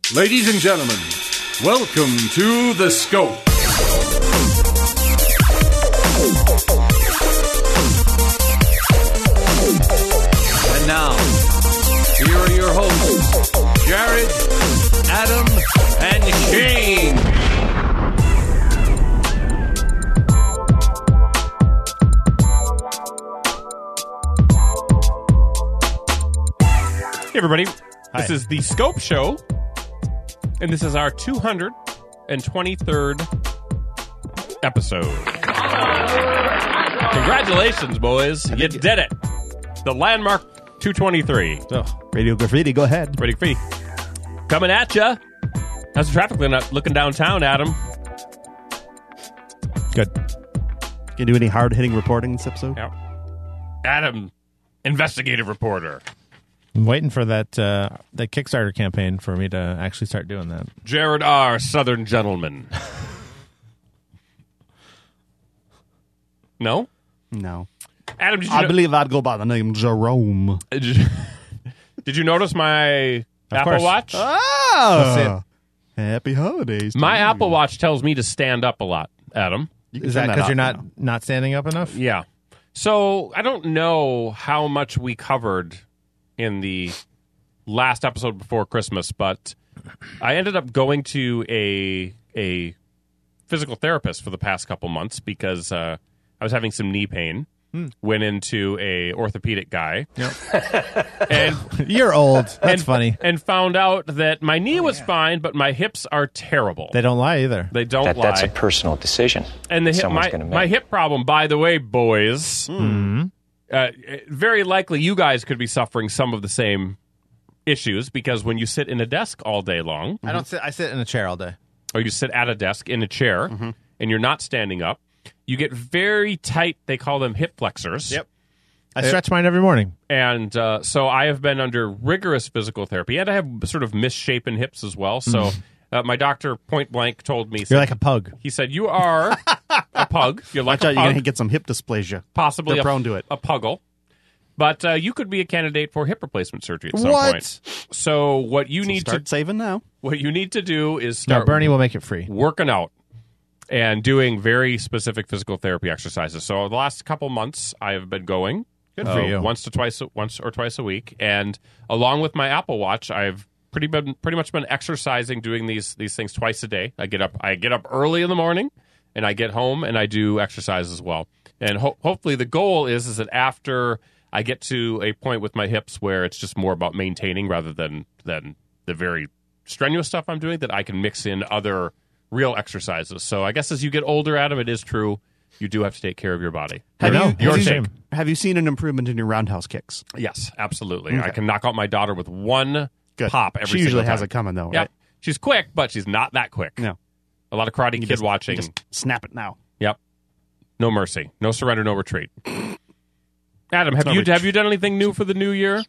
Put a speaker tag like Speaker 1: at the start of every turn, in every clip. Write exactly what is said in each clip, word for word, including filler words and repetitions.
Speaker 1: Ladies and gentlemen, welcome to The Scope. And now, here are your hosts, Jared, Adam, and Shane.
Speaker 2: Hey, everybody.
Speaker 3: Hi.
Speaker 2: This is The Scope Show, and this is our two hundred twenty-third episode. Congratulations, boys. You did it. The landmark two twenty-three.
Speaker 3: Oh, Radio Graffiti, go ahead.
Speaker 2: Ready, free. Coming at ya. How's the traffic looking downtown, Adam?
Speaker 3: Good. Can you do any hard-hitting reporting this episode?
Speaker 2: Yeah. Adam, investigative reporter.
Speaker 4: I'm waiting for that uh, that Kickstarter campaign for me to actually start doing that.
Speaker 2: Jared R., Southern Gentleman. No?
Speaker 3: No.
Speaker 2: Adam, did you
Speaker 3: I
Speaker 2: know-
Speaker 3: believe I'd go by the name Jerome.
Speaker 2: Did you, did you notice my Apple
Speaker 4: course.
Speaker 2: Watch?
Speaker 3: Oh! Happy holidays. to
Speaker 2: My
Speaker 3: you.
Speaker 2: Apple Watch tells me to stand up a lot, Adam.
Speaker 3: You can
Speaker 4: Is that
Speaker 3: turn
Speaker 4: because
Speaker 3: off
Speaker 4: you're not
Speaker 3: now.
Speaker 4: not standing up enough?
Speaker 2: Yeah. So I don't know how much we covered in the last episode before Christmas, but I ended up going to a a physical therapist for the past couple months because uh, I was having some knee pain.
Speaker 4: Hmm.
Speaker 2: Went into a orthopedic guy. and
Speaker 4: You're old. That's
Speaker 2: and,
Speaker 4: funny.
Speaker 2: And found out that my knee was fine, but my hips are terrible.
Speaker 4: They don't lie either.
Speaker 2: They don't
Speaker 5: that,
Speaker 2: lie.
Speaker 5: That's a personal decision.
Speaker 2: And the hip,
Speaker 5: someone's
Speaker 2: my,
Speaker 5: gonna make.
Speaker 2: my hip problem, by the way, boys,
Speaker 4: Mm-hmm.
Speaker 2: uh, very likely you guys could be suffering some of the same issues because when you sit in a desk all day long,
Speaker 4: I don't sit. I sit in a chair all day.
Speaker 2: or you sit at a desk in a chair,
Speaker 4: Mm-hmm.
Speaker 2: and you're not standing up, you get very tight, they call them hip flexors.
Speaker 4: Yep. I stretch mine every morning.
Speaker 2: And uh, so I have been under rigorous physical therapy, and I have sort of misshapen hips as well. So uh, my doctor point blank told me,
Speaker 4: Mm. You're like a pug.
Speaker 2: he said, you are a pug. You're like
Speaker 3: Watch
Speaker 2: a
Speaker 3: out, you're
Speaker 2: pug.
Speaker 3: going to get some hip dysplasia.
Speaker 2: Possibly
Speaker 3: They're
Speaker 2: a,
Speaker 3: prone to it.
Speaker 2: a puggle. But uh, you could be a candidate for hip replacement surgery at some
Speaker 4: What?
Speaker 2: point. So what you
Speaker 3: So
Speaker 2: need
Speaker 3: start
Speaker 2: to
Speaker 3: saving now.
Speaker 2: what you need to do is
Speaker 4: No,
Speaker 2: start
Speaker 4: Bernie will make it free.
Speaker 2: working out and doing very specific physical therapy exercises. So the last couple months I have been going
Speaker 4: Good for
Speaker 2: uh,
Speaker 4: you.
Speaker 2: once to twice once or twice a week, and along with my Apple Watch, I've pretty been pretty much been exercising, doing these these things twice a day. I get up I get up early in the morning, and I get home and I do exercise as well. And ho- hopefully the goal is is that after I get to a point with my hips where it's just more about maintaining rather than than the very strenuous stuff I'm doing, that I can mix in other real exercises. So I guess as you get older, Adam, it is true you do have to take care of your body.
Speaker 3: Have
Speaker 4: know.
Speaker 3: you,
Speaker 4: Your
Speaker 3: have, you,
Speaker 4: shame.
Speaker 3: have you seen an improvement in your roundhouse kicks?
Speaker 2: Yes, absolutely.
Speaker 3: Okay.
Speaker 2: I can knock out my daughter with one
Speaker 3: Good.
Speaker 2: pop every
Speaker 3: She usually
Speaker 2: single
Speaker 3: has
Speaker 2: time.
Speaker 3: it coming, though,
Speaker 2: Yep.
Speaker 3: right?
Speaker 2: She's quick, but she's not that quick.
Speaker 3: No.
Speaker 2: A lot of Karate
Speaker 3: You
Speaker 2: Kid
Speaker 3: just,
Speaker 2: watching.
Speaker 3: you just snap it now.
Speaker 2: Yep. No mercy. No surrender, no retreat. Adam, have
Speaker 3: No
Speaker 2: you
Speaker 3: ret-
Speaker 2: have you done anything new for the new year?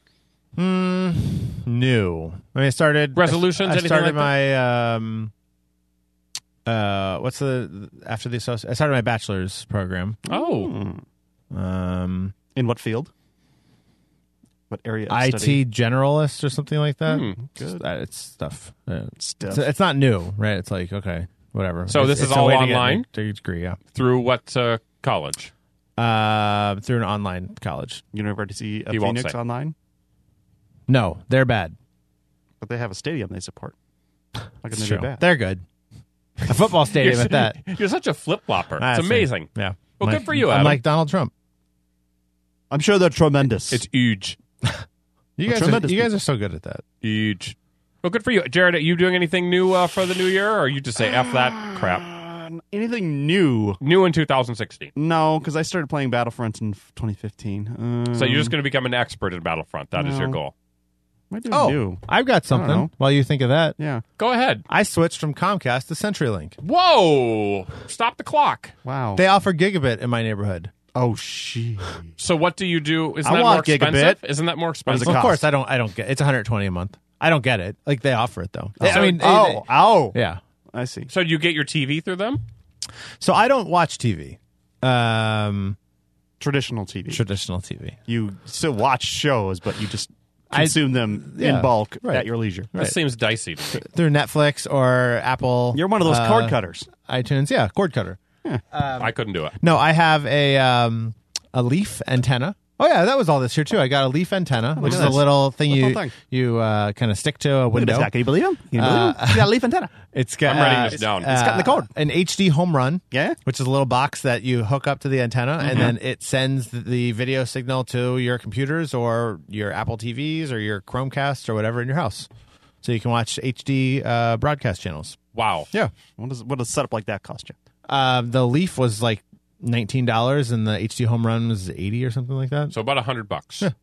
Speaker 4: New. I mean, I started
Speaker 2: Resolutions,
Speaker 4: I, I
Speaker 2: anything
Speaker 4: started
Speaker 2: like
Speaker 4: my um. Uh, what's the after the associ- I started my bachelor's program.
Speaker 2: Oh.
Speaker 4: Um,
Speaker 3: In what field? What area of
Speaker 4: I
Speaker 3: study?
Speaker 4: T generalist or something like that.
Speaker 2: Hmm,
Speaker 4: It's, uh, it's stuff. Uh,
Speaker 3: Stuff.
Speaker 4: It's, it's not new, right? It's like okay, whatever.
Speaker 2: So
Speaker 4: It's-
Speaker 2: this is
Speaker 4: it's a
Speaker 2: all
Speaker 4: way to get
Speaker 2: online?
Speaker 4: a degree, yeah.
Speaker 2: Through what uh, college?
Speaker 4: Uh, through an online college.
Speaker 3: University of
Speaker 2: He won't
Speaker 3: Phoenix
Speaker 2: say.
Speaker 3: online?
Speaker 4: No, they're bad.
Speaker 3: But they have a stadium they support. How can
Speaker 4: It's
Speaker 3: they
Speaker 4: true.
Speaker 3: be bad?
Speaker 4: They're good. A football stadium
Speaker 2: You're,
Speaker 4: at that.
Speaker 2: You're such a flip flopper.
Speaker 4: Ah,
Speaker 2: It's
Speaker 4: that's
Speaker 2: amazing.
Speaker 4: right. Yeah.
Speaker 2: Well,
Speaker 4: Like-
Speaker 2: good for you,
Speaker 4: I'm
Speaker 2: Adam.
Speaker 4: like Donald Trump.
Speaker 3: I'm sure they're tremendous.
Speaker 2: It's huge.
Speaker 4: You
Speaker 3: Well,
Speaker 4: guys, are,
Speaker 3: tremendous
Speaker 4: you guys
Speaker 3: people.
Speaker 4: are so good at that.
Speaker 2: Huge. Well, good for you. Jared, are you doing anything new uh, for the new year, or you just say F that crap?
Speaker 3: Uh, anything new?
Speaker 2: New in two thousand sixteen.
Speaker 3: No, because I started playing Battlefront in twenty fifteen. Um,
Speaker 2: So you're just going to become an expert in Battlefront. That is your
Speaker 3: no.
Speaker 2: goal.
Speaker 3: What do I
Speaker 4: Oh,
Speaker 3: do?
Speaker 4: I've got
Speaker 3: I don't know.
Speaker 4: something. While you think of that,
Speaker 3: Yeah.
Speaker 2: Go ahead.
Speaker 4: I switched from Comcast to CenturyLink.
Speaker 2: Whoa! Stop the clock.
Speaker 3: Wow.
Speaker 4: They offer gigabit in my neighborhood.
Speaker 3: oh, she.
Speaker 2: So what do you do? Isn't
Speaker 3: I
Speaker 2: that
Speaker 3: want
Speaker 2: more expensive?
Speaker 3: gigabit.
Speaker 2: Isn't that more
Speaker 3: does
Speaker 2: expensive?
Speaker 3: it
Speaker 4: Of
Speaker 3: cost?
Speaker 4: course, I don't. I don't get. It's one hundred twenty a month. I don't get it. Like they offer it though.
Speaker 2: So-
Speaker 4: I mean,
Speaker 3: Oh,
Speaker 4: they-
Speaker 3: oh.
Speaker 4: yeah.
Speaker 3: I see.
Speaker 2: So you get your T V through them?
Speaker 4: So I don't watch T V. Um,
Speaker 3: Traditional T V.
Speaker 4: traditional T V.
Speaker 3: you still watch shows, but you just consume them
Speaker 4: yeah,
Speaker 3: in bulk
Speaker 4: right.
Speaker 3: at your leisure.
Speaker 2: This seems dicey to me.
Speaker 4: through Netflix or Apple.
Speaker 3: You're one of those
Speaker 4: uh,
Speaker 3: cord cutters.
Speaker 4: iTunes, yeah, cord cutter.
Speaker 2: I couldn't do it.
Speaker 4: No, I have a um, a Leaf antenna. Oh yeah, that was all this year too. I got a Leaf antenna, which is
Speaker 3: at
Speaker 4: a
Speaker 3: this.
Speaker 4: little thing
Speaker 3: Little
Speaker 4: you
Speaker 3: thing.
Speaker 4: you uh, kind of stick to a
Speaker 3: Look at
Speaker 4: window.
Speaker 3: this guy. Can you believe him? Can you believe
Speaker 4: Uh,
Speaker 3: him? You got a leaf antenna.
Speaker 4: It's got
Speaker 2: I'm writing
Speaker 4: uh,
Speaker 2: this down.
Speaker 3: It's got the code.
Speaker 4: an H D home run.
Speaker 3: Yeah?
Speaker 4: Which is a little box that you hook up to the antenna, and then it sends the video signal to your computers or your Apple T Vs or your Chromecast or whatever in your house, so you can watch H D uh, broadcast channels.
Speaker 2: Wow.
Speaker 4: Yeah.
Speaker 3: What does what does a setup like that cost you?
Speaker 4: Uh, the Leaf was like nineteen dollars, and the H D home run was eighty or something like that.
Speaker 2: So about a hundred bucks.
Speaker 4: Yeah.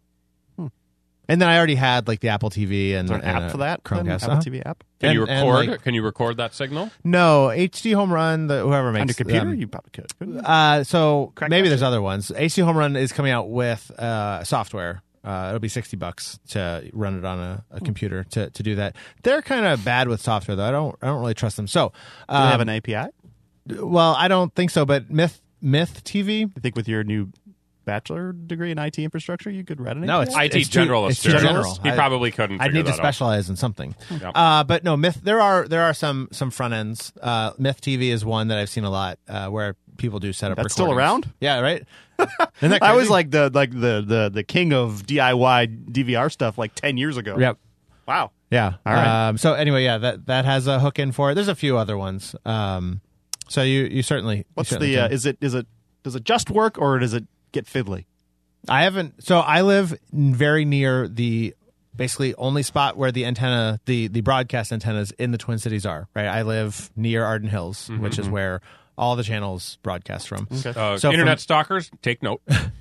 Speaker 4: And then I already had like the Apple T V and,
Speaker 3: Is there an
Speaker 4: and
Speaker 3: app
Speaker 4: a
Speaker 3: for that? then?
Speaker 4: Chromecast.
Speaker 3: Apple
Speaker 4: Uh-huh.
Speaker 3: T V app?
Speaker 2: Can you
Speaker 4: And- and,
Speaker 2: record?
Speaker 4: like-
Speaker 2: Can you record that signal?
Speaker 4: No, H D home run. The whoever makes
Speaker 3: On your computer?
Speaker 4: them.
Speaker 3: You probably could. couldn't you?
Speaker 4: Uh, so
Speaker 3: Crack
Speaker 4: maybe
Speaker 3: that
Speaker 4: there's
Speaker 3: shit.
Speaker 4: other ones. H D home run is coming out with uh, software. Uh, it'll be sixty bucks to run it on a, a computer to, to do that. They're kind of bad with software though. I don't I don't really trust them. So,
Speaker 3: Do they have
Speaker 4: um,
Speaker 3: an A P I?
Speaker 4: well, I don't think so. But Myth Myth T V.
Speaker 3: You think with your new bachelor degree in I T infrastructure, you could write an
Speaker 4: No,
Speaker 3: A P I?
Speaker 4: it's-
Speaker 2: I T
Speaker 4: too-
Speaker 2: generalist.
Speaker 4: it's too
Speaker 2: Jared.
Speaker 4: general.
Speaker 2: He
Speaker 4: I-
Speaker 2: probably couldn't.
Speaker 4: I'd
Speaker 2: figure
Speaker 4: need to
Speaker 2: that out.
Speaker 4: specialize in something.
Speaker 2: Yep.
Speaker 4: Uh, but no, Myth. There are there are some some front ends. Uh, Myth T V is one that I've seen a lot uh, where people do set up.
Speaker 3: That's still
Speaker 4: recordings.
Speaker 3: around?
Speaker 4: Yeah, right. Isn't that
Speaker 3: I was
Speaker 4: crazy?
Speaker 3: like the like the, the the king of D I Y D V R stuff like ten years ago.
Speaker 4: Yep.
Speaker 3: Wow.
Speaker 4: Yeah.
Speaker 3: All right.
Speaker 4: Um, so anyway, yeah, that that has a hook in for it. There's a few other ones. Um, so you you certainly. you
Speaker 3: What's
Speaker 4: certainly
Speaker 3: the uh,
Speaker 4: can.
Speaker 3: is it is it does it just work or does it get fiddly?
Speaker 4: I haven't. So I live very near the basically only spot where the antenna, the the broadcast antennas in the Twin Cities are. Right. I live near Arden Hills, which is where all the channels broadcast from.
Speaker 2: Uh,
Speaker 4: So
Speaker 2: internet
Speaker 4: from-
Speaker 2: stalkers, take note.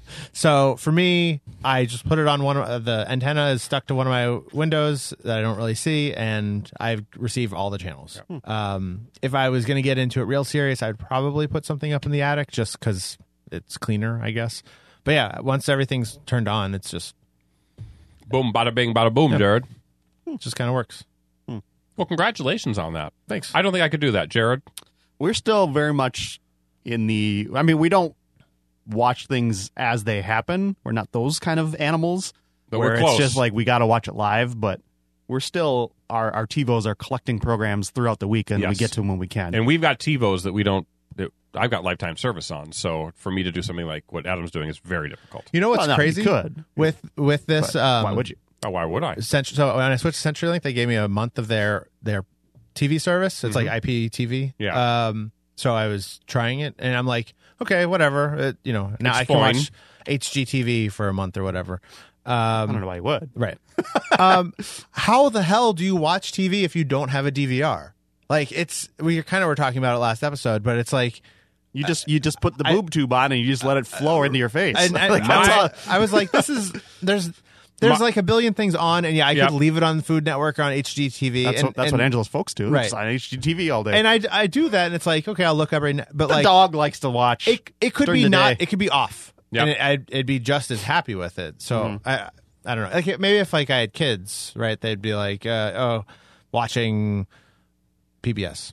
Speaker 4: So for me, I just put it on one of the antenna is stuck to one of my windows that I don't really see, and I receive all the channels. Um, if I was going to get into it real serious, I'd probably put something up in the attic just because it's cleaner, I guess. But yeah, once everything's turned on, it's just
Speaker 2: Boom, bada bing, bada boom, Jared.
Speaker 4: it just kind of works.
Speaker 2: Well, congratulations on that.
Speaker 4: Thanks.
Speaker 2: I don't think I could do that, Jared.
Speaker 3: We're still very much in the I mean, we don't watch things as they happen. We're not those kind of animals.
Speaker 2: But
Speaker 3: where
Speaker 2: we're
Speaker 3: it's
Speaker 2: close.
Speaker 3: just like we got to watch it live, but we're still our our TiVos are collecting programs throughout the week, and we
Speaker 2: Yes.
Speaker 3: get to them when we can.
Speaker 2: And we've got TiVos that we don't. That I've got lifetime service on, so for me to do something like what Adam's doing is very difficult.
Speaker 4: You know what's
Speaker 3: Well, no,
Speaker 4: crazy?
Speaker 3: you could.
Speaker 4: with with this.
Speaker 3: But
Speaker 4: Um,
Speaker 3: why would you?
Speaker 2: Oh, why would I?
Speaker 4: Central, so when I switched to CenturyLink, they gave me a month of their their T V service. It's like I P T V.
Speaker 2: Mm-hmm. Yeah.
Speaker 4: Um. So I was trying it, and I'm like, okay, whatever. It, you know, now
Speaker 2: It's
Speaker 4: I can
Speaker 2: fine.
Speaker 4: watch H G T V for a month or whatever.
Speaker 3: I don't
Speaker 4: Um.
Speaker 3: know why you would.
Speaker 4: Right. um. How the hell do you watch T V if you don't have a D V R? Like it's we kind of were talking about it last episode, but it's like.
Speaker 3: You just you just put the
Speaker 4: I-
Speaker 3: boob tube on and you just let it flow into your face.
Speaker 4: And, and
Speaker 3: Like, that's
Speaker 4: I,
Speaker 3: all-
Speaker 4: I was like, this is there's there's
Speaker 2: My-
Speaker 4: like a billion things on, and yeah, I
Speaker 2: Yep.
Speaker 4: could leave it on the Food Network or on H G T V.
Speaker 3: that's
Speaker 4: and,
Speaker 3: what that's
Speaker 4: and,
Speaker 3: what Angela's folks do.
Speaker 4: Right.
Speaker 3: It's on H G T V all day.
Speaker 4: And I, I do that, and it's like, okay, I'll look up right now, but
Speaker 3: the
Speaker 4: like
Speaker 3: dog likes to watch.
Speaker 4: it it could
Speaker 3: during
Speaker 4: be
Speaker 3: the
Speaker 4: not
Speaker 3: day.
Speaker 4: it could be off,
Speaker 2: Yep.
Speaker 4: and it, I'd it'd be just as happy with it. So
Speaker 3: Mm-hmm.
Speaker 4: I I don't know, like maybe if like I had kids, right, they'd be like, uh, oh, watching P B S.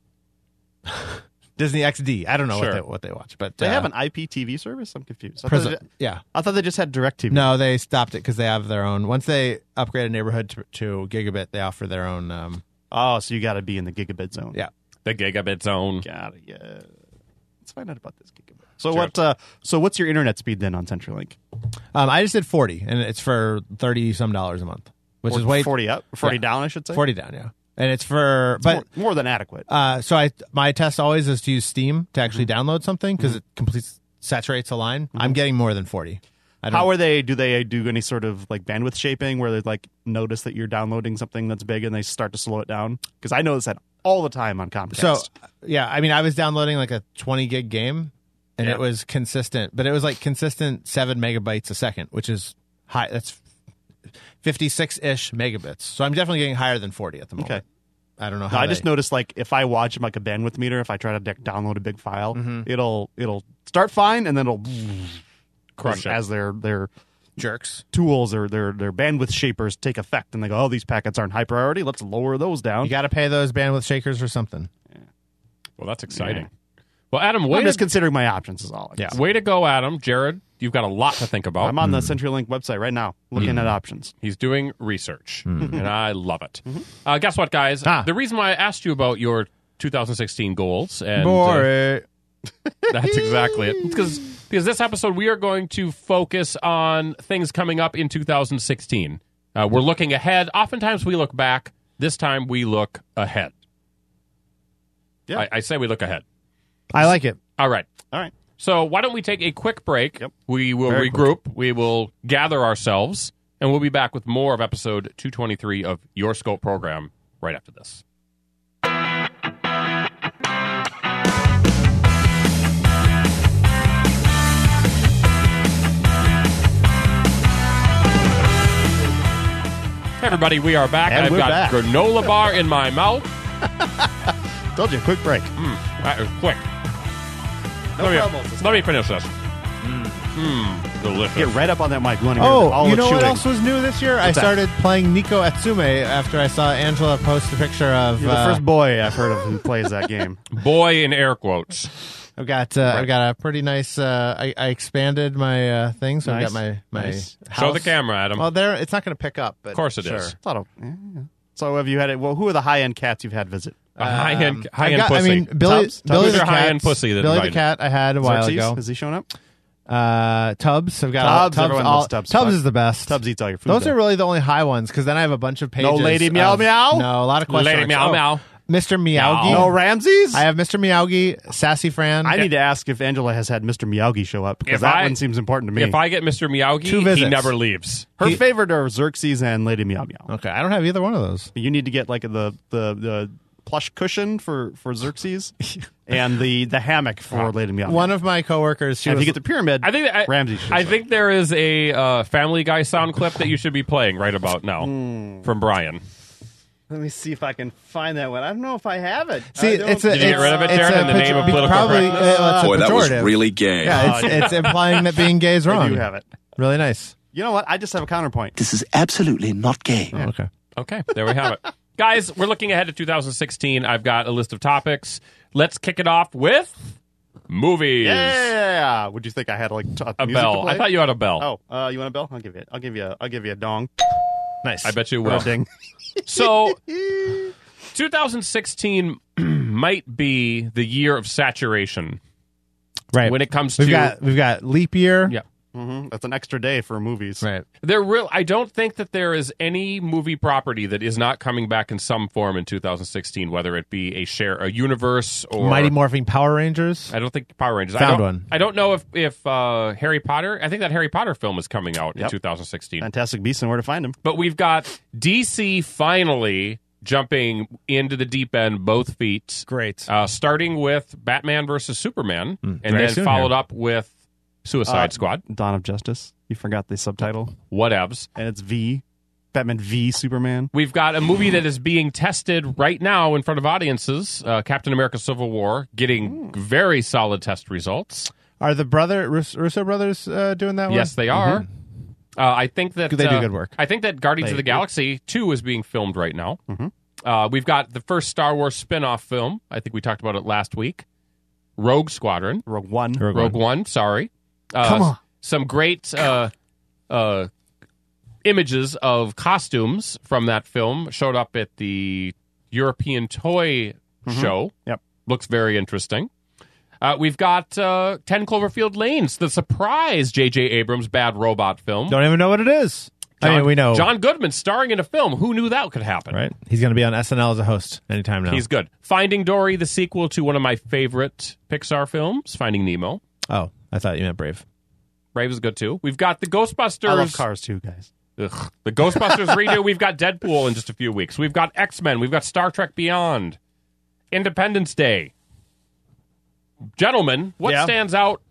Speaker 4: Disney X D. I don't know
Speaker 2: Sure.
Speaker 4: what they what they watch, but
Speaker 3: They
Speaker 4: uh,
Speaker 3: have an I P T V service. I'm confused. I,
Speaker 4: pres-
Speaker 3: thought, they,
Speaker 4: yeah.
Speaker 3: I thought they just had DirecTV.
Speaker 4: No, they stopped it because they have their own. Once they upgrade a neighborhood to, to gigabit, they offer their own. Um,
Speaker 3: Oh, so you got to be in the gigabit zone.
Speaker 4: yeah,
Speaker 2: The gigabit zone.
Speaker 3: Got it. Yeah. Let's find out about this gigabit. So
Speaker 2: Sure.
Speaker 3: what? Uh, so what's your internet speed then on CenturyLink?
Speaker 4: um, I just did forty, and it's for thirty some dollars a month, which is way
Speaker 3: forty up, forty
Speaker 4: Yeah.
Speaker 3: down, I should say.
Speaker 4: forty down, yeah. And it's for
Speaker 3: It's
Speaker 4: but
Speaker 3: more, more than adequate.
Speaker 4: uh, so I my test always is to use Steam to actually
Speaker 3: Mm-hmm.
Speaker 4: download something because it completes saturates a line. I'm getting more than forty. I don't,
Speaker 3: How are they? Do they do any sort of like bandwidth shaping where they like notice that you're downloading something that's big and they start to slow it down? Because I notice that all the time on Comcast.
Speaker 4: so yeah, I mean, I was downloading like a twenty gig game, and
Speaker 3: Yeah.
Speaker 4: it was consistent, but it was like consistent seven megabytes a second, which is high. That's fifty-six ish megabits. So I'm definitely getting higher than forty at the moment.
Speaker 3: Okay.
Speaker 4: I don't know
Speaker 3: No,
Speaker 4: how.
Speaker 3: I just
Speaker 4: they-
Speaker 3: noticed like if I watch like a bandwidth meter, if I try to de- download a big file,
Speaker 4: Mm-hmm.
Speaker 3: it'll it'll start fine and then it'll
Speaker 2: Crush
Speaker 3: as,
Speaker 2: it.
Speaker 3: as their their
Speaker 4: jerks.
Speaker 3: tools or their their bandwidth shapers take effect and they go, oh, these packets aren't high priority. Let's lower those down.
Speaker 4: You got to pay those bandwidth shakers or something.
Speaker 2: Well, that's exciting. Well, Adam, way
Speaker 3: I'm
Speaker 2: to,
Speaker 3: just considering my options is all. I guess.
Speaker 2: way to go, Adam. Jared, you've got a lot to think about.
Speaker 3: I'm on the CenturyLink website right now looking at options.
Speaker 2: He's doing research, and I love it. Uh, guess what, guys?
Speaker 4: Ah.
Speaker 2: The reason why I asked you about your two thousand sixteen goals, and uh,
Speaker 4: Boring.
Speaker 2: that's exactly it, because because this episode we are going to focus on things coming up in two thousand sixteen. Uh, we're looking ahead. Oftentimes we look back. This time we look ahead.
Speaker 3: Yeah.
Speaker 2: I, I say we look ahead.
Speaker 4: I like it.
Speaker 2: All right.
Speaker 3: All right.
Speaker 2: So why don't we take a quick break?
Speaker 3: Yep.
Speaker 2: We will
Speaker 3: Very
Speaker 2: regroup. We will gather ourselves, and we'll be back with more of episode two twenty-three of Your Scope program right after this. Hey everybody, we are back.
Speaker 3: And
Speaker 2: I've
Speaker 3: we're
Speaker 2: got
Speaker 3: back.
Speaker 2: granola bar in my mouth.
Speaker 3: Told you, quick break.
Speaker 2: That is quick.
Speaker 3: No
Speaker 2: let, me,
Speaker 3: promos.
Speaker 2: let me finish this. Mmm, delicious.
Speaker 3: Get right up on that mic. We want to hear
Speaker 4: Oh,
Speaker 3: all
Speaker 4: you
Speaker 3: the
Speaker 4: know what
Speaker 3: chewing.
Speaker 4: else was new this year? I
Speaker 3: What's that?
Speaker 4: started playing Nico Atsume after I saw Angela post a picture of.
Speaker 3: You're the
Speaker 4: uh,
Speaker 3: first boy I've heard of who plays that game.
Speaker 2: Boy in air quotes.
Speaker 4: I've got uh, I've got a pretty nice. Uh, I, I expanded my uh, thing, so I've
Speaker 3: Nice.
Speaker 4: got my my.
Speaker 3: Nice.
Speaker 2: Show
Speaker 4: house.
Speaker 2: the camera, Adam.
Speaker 4: Well, there it's not going to pick up. But
Speaker 2: Of course it
Speaker 4: sure.
Speaker 2: is.
Speaker 3: Thought of, yeah, yeah. So have you had it? Well, who are the high end cats you've had visit?
Speaker 2: A high-end,
Speaker 4: Um,
Speaker 2: high-end
Speaker 4: I've got-
Speaker 2: pussy.
Speaker 4: I mean, Billy,
Speaker 3: Tubbs?
Speaker 4: Billy
Speaker 2: Tubbs
Speaker 4: the
Speaker 2: are
Speaker 4: cat.
Speaker 2: high-end pussy that
Speaker 4: Billy the
Speaker 2: invited.
Speaker 4: cat. I had a while
Speaker 3: Xerxes?
Speaker 4: ago.
Speaker 3: Has he shown up?
Speaker 4: Uh, Tubbs. I've got
Speaker 3: Tubbs,
Speaker 4: all,
Speaker 3: everyone
Speaker 4: all,
Speaker 3: loves Tubbs.
Speaker 4: Tubbs
Speaker 3: Fuck.
Speaker 4: is the best.
Speaker 3: Tubbs eats all your food.
Speaker 4: Those
Speaker 3: though.
Speaker 4: are really the only high ones because then I have a bunch of pages.
Speaker 3: Lady Meow
Speaker 4: of-
Speaker 3: Meow?
Speaker 4: No, a lot of question
Speaker 2: Lady
Speaker 4: marks.
Speaker 2: Meow
Speaker 4: Oh,
Speaker 2: Meow.
Speaker 4: Mister Meowgi.
Speaker 3: No Ramses?
Speaker 4: I have Mister Meowgi, Sassy Fran.
Speaker 3: I need to ask if Angela has had Mister Miyagi show up because
Speaker 2: If
Speaker 3: that
Speaker 2: I-
Speaker 3: one seems important to me.
Speaker 2: If I get Mister
Speaker 4: Two
Speaker 2: Miyagi, he
Speaker 4: visits.
Speaker 2: never leaves.
Speaker 3: Her
Speaker 4: he-
Speaker 3: favorite are Xerxes and Lady Meow Meow.
Speaker 4: Okay, I don't have either one of those.
Speaker 3: You need to get like the the, the plush cushion for, for Xerxes and the, the hammock for Lady Meow Meow.
Speaker 4: One of my coworkers, she
Speaker 3: And if
Speaker 4: was
Speaker 3: you get the pyramid,
Speaker 2: I think that, I,
Speaker 3: Ramsey shows
Speaker 2: I
Speaker 3: up.
Speaker 2: think there is a uh, Family Guy sound clip that you should be playing right about now
Speaker 3: Hmm.
Speaker 2: from Brian.
Speaker 3: Let me see if I can find that one. I don't know if I have it.
Speaker 4: See,
Speaker 3: I don't-
Speaker 4: it's a,
Speaker 2: Did you get
Speaker 4: it's,
Speaker 2: rid of it,
Speaker 4: it's
Speaker 2: Jared,
Speaker 4: a
Speaker 2: in the name of
Speaker 4: pej-
Speaker 2: political
Speaker 4: probably,
Speaker 2: correctness?
Speaker 4: uh, it's a
Speaker 5: Boy, that was
Speaker 4: pejorative.
Speaker 5: really gay.
Speaker 4: Yeah, it's, it's implying that being gay is
Speaker 3: I
Speaker 4: wrong.
Speaker 3: do have it.
Speaker 4: Really nice.
Speaker 3: You know what? I just have a counterpoint.
Speaker 5: This is absolutely not gay.
Speaker 4: Oh, okay.
Speaker 2: Okay, there we have it. Guys, we're looking ahead to two thousand sixteen. I've got a list of topics. Let's kick it off with movies.
Speaker 3: Yeah. Would you think I had like t-
Speaker 2: A
Speaker 3: music
Speaker 2: bell.
Speaker 3: to play?
Speaker 2: I thought you had a bell.
Speaker 3: Oh, uh, you want a bell? I'll give you. It. I'll give you. A, I'll give you a dong.
Speaker 4: Nice.
Speaker 2: I bet you
Speaker 3: Or
Speaker 2: will.
Speaker 3: a ding.
Speaker 2: So, two thousand sixteen might be the year of saturation
Speaker 4: Right.
Speaker 2: when it comes
Speaker 4: we've
Speaker 2: to.
Speaker 4: got we've got leap year.
Speaker 2: Yeah.
Speaker 3: hmm That's an extra day for movies.
Speaker 4: Right.
Speaker 2: There real. I don't think that there is any movie property that is not coming back in some form in two thousand sixteen, whether it be a share, a universe, or
Speaker 4: Mighty Morphing Power Rangers.
Speaker 2: I don't think Power Rangers. I
Speaker 4: Found
Speaker 2: don't,
Speaker 4: one.
Speaker 2: I don't know if if uh, Harry Potter. I think that Harry Potter film is coming out in
Speaker 3: Yep.
Speaker 2: two thousand sixteen.
Speaker 3: Fantastic Beasts and Where to Find Them.
Speaker 2: But we've got D C finally jumping into the deep end, both feet.
Speaker 4: Great.
Speaker 2: Uh, starting with Batman versus Superman, and
Speaker 4: very
Speaker 2: then
Speaker 4: soon
Speaker 2: followed
Speaker 4: here.
Speaker 2: up with Suicide
Speaker 3: Uh,
Speaker 2: Squad.
Speaker 3: Dawn of Justice. You forgot the subtitle.
Speaker 2: Whatevs.
Speaker 3: And it's V. Batman v Superman.
Speaker 2: We've got a movie that is being tested right now in front of audiences. Uh, Captain America: Civil War, getting very solid test results.
Speaker 4: Are the brother Rus- Russo brothers uh, doing that one?
Speaker 2: Yes, they are. Uh, I think that
Speaker 4: They do
Speaker 2: uh,
Speaker 4: good work.
Speaker 2: I think that Guardians
Speaker 3: They
Speaker 2: of the
Speaker 3: do.
Speaker 2: Galaxy two is being filmed right now. Uh, we've got the first Star Wars spin-off film. I think we talked about it last week. Rogue Squadron,
Speaker 3: Rogue One.
Speaker 4: Rogue
Speaker 2: Rogue One. Sorry, uh,
Speaker 3: Come on.
Speaker 2: Some great uh, uh, images of costumes from that film showed up at the European Toy Show.
Speaker 3: Yep.
Speaker 2: Looks very interesting. Uh, we've got uh, ten Cloverfield Lanes, the surprise J J. Abrams Bad Robot film.
Speaker 4: Don't even know what it is. I
Speaker 2: John-
Speaker 4: mean, we know.
Speaker 2: John Goodman starring in a film. Who knew that could happen?
Speaker 4: Right? He's going to be on S N L as a host anytime now.
Speaker 2: He's good. Finding Dory, the sequel to one of my favorite Pixar films, Finding Nemo.
Speaker 4: Oh, I thought you meant Brave.
Speaker 2: Brave is good too. We've got the Ghostbusters.
Speaker 3: I love Cars too, guys.
Speaker 2: Ugh. The Ghostbusters redo. We've got Deadpool in just a few weeks. We've got X-Men. We've got Star Trek Beyond. Independence Day. Gentlemen, what
Speaker 3: Yeah.
Speaker 2: stands out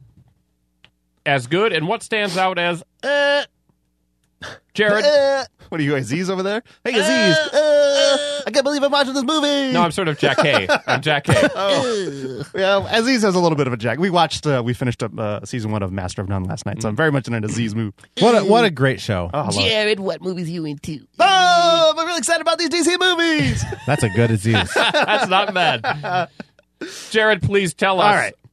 Speaker 2: as good and what stands out as uh, Jared?
Speaker 3: What are you, Aziz over there? Hey, Aziz. Uh, I can't believe I'm watching this movie.
Speaker 2: No, I'm sort of Jack Hay. I'm Jack Hay.
Speaker 3: Yeah, Aziz has a little bit of a jack. We watched, uh, we finished up uh, season one of Master of None last night, so I'm very much in an Aziz mood.
Speaker 4: What a, what a great show.
Speaker 3: Oh, hello.
Speaker 6: Jared, what movies you into?
Speaker 3: Oh, I'm really excited about these D C movies.
Speaker 4: That's a good Aziz.
Speaker 2: That's not bad. Jared, please tell us.
Speaker 3: All right.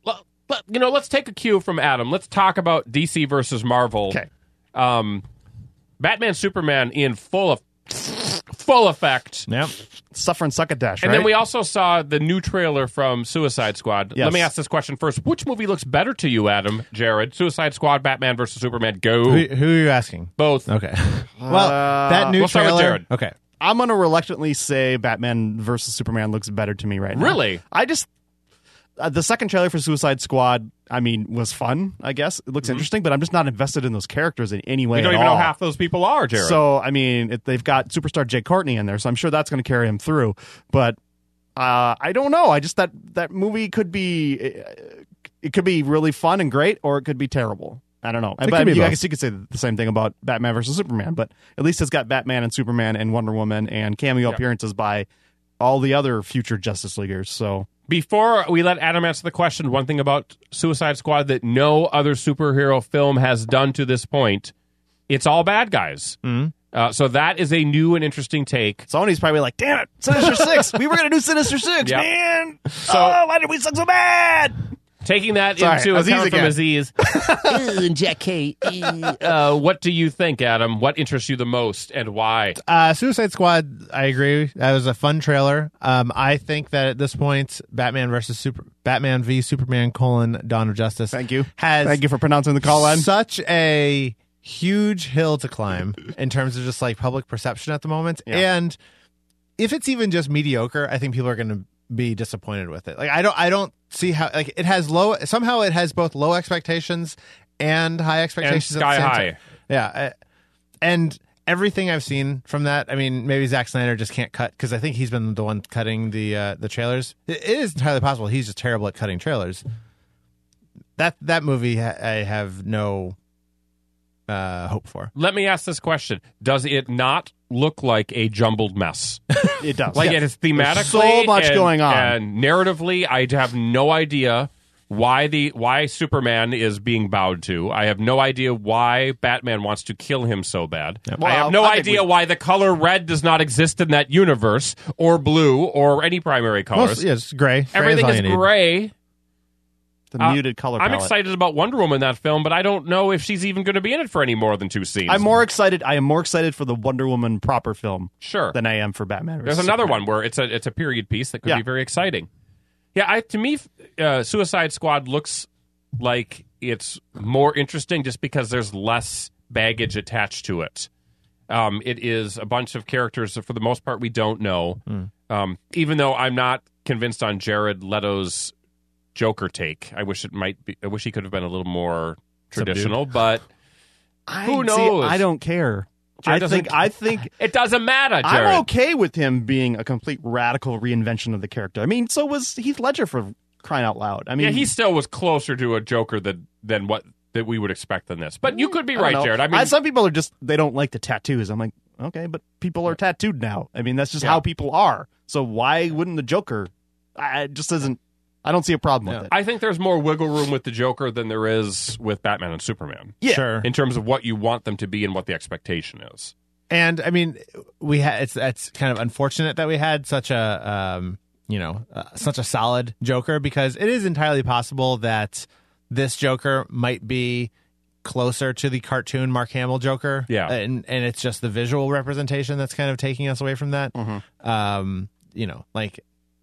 Speaker 2: let, you know, let's take a cue from Adam. Let's talk about D C versus Marvel.
Speaker 3: Okay.
Speaker 2: Um, Batman, Superman in full of full effect.
Speaker 4: Yep.
Speaker 3: Suffer and suck a dash,
Speaker 2: And
Speaker 3: right?
Speaker 2: then we also saw the new trailer from Suicide Squad.
Speaker 3: Yes.
Speaker 2: Let me ask this question first. Which movie looks better to you, Adam, Jared? Suicide Squad, Batman versus Superman, go.
Speaker 4: Who, who are you asking?
Speaker 2: Both.
Speaker 4: Okay. Well, that new
Speaker 2: we'll start
Speaker 4: trailer.
Speaker 2: with Jared.
Speaker 4: Okay.
Speaker 3: I'm going to reluctantly say Batman versus Superman looks better to me right now.
Speaker 2: Really?
Speaker 3: I just... Uh, the second trailer for Suicide Squad, I mean, was fun, I guess. It looks interesting, but I'm just not invested in those characters in any way
Speaker 2: We don't
Speaker 3: at
Speaker 2: even
Speaker 3: all.
Speaker 2: know half those people are, Jared.
Speaker 3: So, I mean, it, they've got superstar Jay Courtney in there, so I'm sure that's going to carry him through. But uh, I don't know. I just that that movie could be it, it could be really fun and great, or it could be terrible. I don't know.
Speaker 4: It
Speaker 3: but
Speaker 4: could be
Speaker 3: you, I
Speaker 4: both.
Speaker 3: guess you could say the same thing about Batman versus Superman, but at least it's got Batman and Superman and Wonder Woman and cameo
Speaker 2: Yeah.
Speaker 3: appearances by all the other future Justice Leaguers. So.
Speaker 2: Before we let Adam answer the question, one thing about Suicide Squad that no other superhero film has done to this point, it's all bad guys. Mm-hmm. Uh, so that is a new and interesting take.
Speaker 3: Sony's probably like, damn it, Sinister Six. We were going to do Sinister Six,
Speaker 2: Yeah.
Speaker 3: man.
Speaker 2: So-
Speaker 3: oh, why did we suck so bad?
Speaker 2: Taking that
Speaker 3: Sorry,
Speaker 2: into
Speaker 3: Aziz
Speaker 2: account from
Speaker 3: again.
Speaker 2: Aziz, Jack K. Uh, what do you think, Adam? What interests you the most, and why?
Speaker 4: Uh, Suicide Squad, I agree. That was a fun trailer. Um, I think that at this point, Batman versus Super, Batman v Superman: colon, Dawn of Justice.
Speaker 3: Thank you.
Speaker 4: Has
Speaker 3: Thank you for pronouncing the call in.
Speaker 4: such a huge hill to climb in terms of just like public perception at the moment.
Speaker 3: Yeah.
Speaker 4: And if it's even just mediocre, I think people are going to be disappointed with it. Like I don't, I don't see how like it has low. Somehow it has both low expectations and high
Speaker 2: And
Speaker 4: expectations. at the
Speaker 2: sky
Speaker 4: same
Speaker 2: high.
Speaker 4: time. Yeah, uh, and everything I've seen from that, I mean, maybe Zack Snyder just can't cut because I think he's been the one cutting the uh, the trailers. It, it is entirely possible he's just terrible at cutting trailers. That that movie, ha- I have no uh, hope for.
Speaker 2: Let me ask this question: does it not look like a jumbled mess?
Speaker 3: It does.
Speaker 2: Like
Speaker 3: Yes.
Speaker 2: it is thematically,
Speaker 3: There's so much
Speaker 2: and-
Speaker 3: going on.
Speaker 2: and narratively. I have no idea why the why Superman is being bowed to. I have no idea why Batman wants to kill him so bad. I
Speaker 3: Well,
Speaker 2: have no
Speaker 3: I think
Speaker 2: idea
Speaker 3: we-
Speaker 2: why the color red does not exist in that universe, or blue, or any primary colors.
Speaker 4: Most, yeah, it's gray. Gray
Speaker 2: Everything
Speaker 4: all
Speaker 2: is
Speaker 4: you need.
Speaker 2: gray.
Speaker 3: the
Speaker 2: Uh,
Speaker 3: muted color
Speaker 2: I'm
Speaker 3: palette.
Speaker 2: excited about Wonder Woman in that film, but I don't know if she's even going to be in it for any more than two scenes.
Speaker 3: I'm more excited. I am more excited for the Wonder Woman proper film
Speaker 2: sure.
Speaker 3: than I am for Batman.
Speaker 2: There's
Speaker 3: versus
Speaker 2: another
Speaker 3: Superman.
Speaker 2: one where it's a it's a period piece that could
Speaker 3: Yeah.
Speaker 2: be very exciting. Yeah, I, to me, uh, Suicide Squad looks like it's more interesting just because there's less baggage attached to it. Um, it is a bunch of characters that for the most part we don't know.
Speaker 3: Mm.
Speaker 2: Um, even though I'm not convinced on Jared Leto's Joker take, I wish it might be. I wish he could have been a little more traditional, but
Speaker 3: I,
Speaker 2: who
Speaker 3: see,
Speaker 2: knows?
Speaker 3: I don't care.
Speaker 2: Jared
Speaker 3: I
Speaker 2: doesn't-
Speaker 3: think. I think.
Speaker 2: it doesn't matter, Jared.
Speaker 3: I'm okay with him being a complete radical reinvention of the character. I mean, so was Heath Ledger, for crying out loud. I mean,
Speaker 2: Yeah, he still was closer to a Joker than than what that we would expect in this. But you could be
Speaker 3: I don't
Speaker 2: right,
Speaker 3: know.
Speaker 2: Jared. I mean,
Speaker 3: some people are just they don't like the tattoos. I'm like, okay, but people are tattooed now. I mean, that's just
Speaker 2: Yeah.
Speaker 3: how people are. So why wouldn't the Joker? I it just isn't. I don't see a problem with it.
Speaker 2: I think there's more wiggle room with the Joker than there is with Batman and Superman
Speaker 3: Yeah.
Speaker 4: Sure.
Speaker 2: in terms of what you want them to be and what the expectation is.
Speaker 4: And I mean, we had it's it's kind of unfortunate that we had such a um, you know uh, such a solid Joker because it is entirely possible that this Joker might be closer to the cartoon Mark Hamill Joker.
Speaker 2: Yeah.
Speaker 4: and and it's just the visual representation that's kind of taking us away from that. Um, you know, like,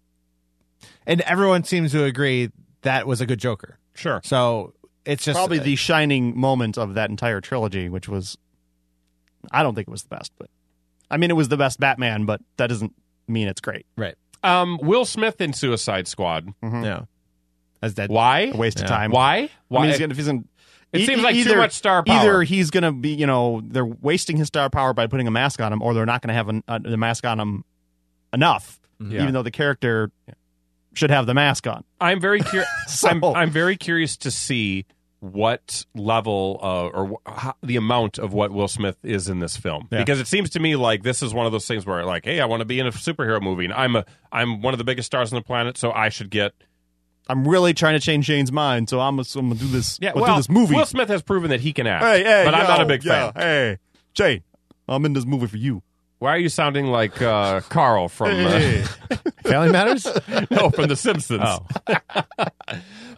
Speaker 4: and everyone seems to agree that was a good Joker.
Speaker 2: Sure.
Speaker 4: So it's just
Speaker 3: Probably the shining moment of that entire trilogy, which was, I don't think it was the best, but I mean, it was the best Batman, but that doesn't mean it's great.
Speaker 4: right.
Speaker 2: Um, Will Smith in Suicide Squad.
Speaker 4: Yeah, as dead.
Speaker 2: Why?
Speaker 3: A waste
Speaker 4: Yeah.
Speaker 3: of time.
Speaker 2: Why? Why?
Speaker 3: I mean, he's gonna, if he's gonna,
Speaker 2: It
Speaker 3: e-
Speaker 2: seems like too
Speaker 3: either,
Speaker 2: much star power.
Speaker 3: Either he's going to be, you know, they're wasting his star power by putting a mask on him, or they're not going to have an, uh, the mask on him enough,
Speaker 2: Yeah.
Speaker 3: even though the character should have the mask on.
Speaker 2: I'm very curious.
Speaker 3: So-
Speaker 2: I'm, I'm very curious to see what level uh, or wh- how, the amount of what Will Smith is in this film,
Speaker 4: Yeah.
Speaker 2: because it seems to me like this is one of those things where, like, hey, I want to be in a superhero movie, and I'm a I'm one of the biggest stars on the planet, so I should get.
Speaker 3: I'm really trying to change Shane's mind, so I'm, so I'm going to do this.
Speaker 2: Yeah,
Speaker 3: I'm gonna
Speaker 2: well,
Speaker 3: do this movie.
Speaker 2: Will Smith has proven that he can act,
Speaker 3: hey, hey,
Speaker 2: but I'm
Speaker 3: yo,
Speaker 2: not a big
Speaker 3: yeah,
Speaker 2: fan.
Speaker 3: Hey, Shane, I'm in this movie for you.
Speaker 2: Why are you sounding like uh, Carl from uh,
Speaker 3: Hey.
Speaker 4: Family Matters.
Speaker 2: no from The Simpsons?
Speaker 4: Oh.
Speaker 2: But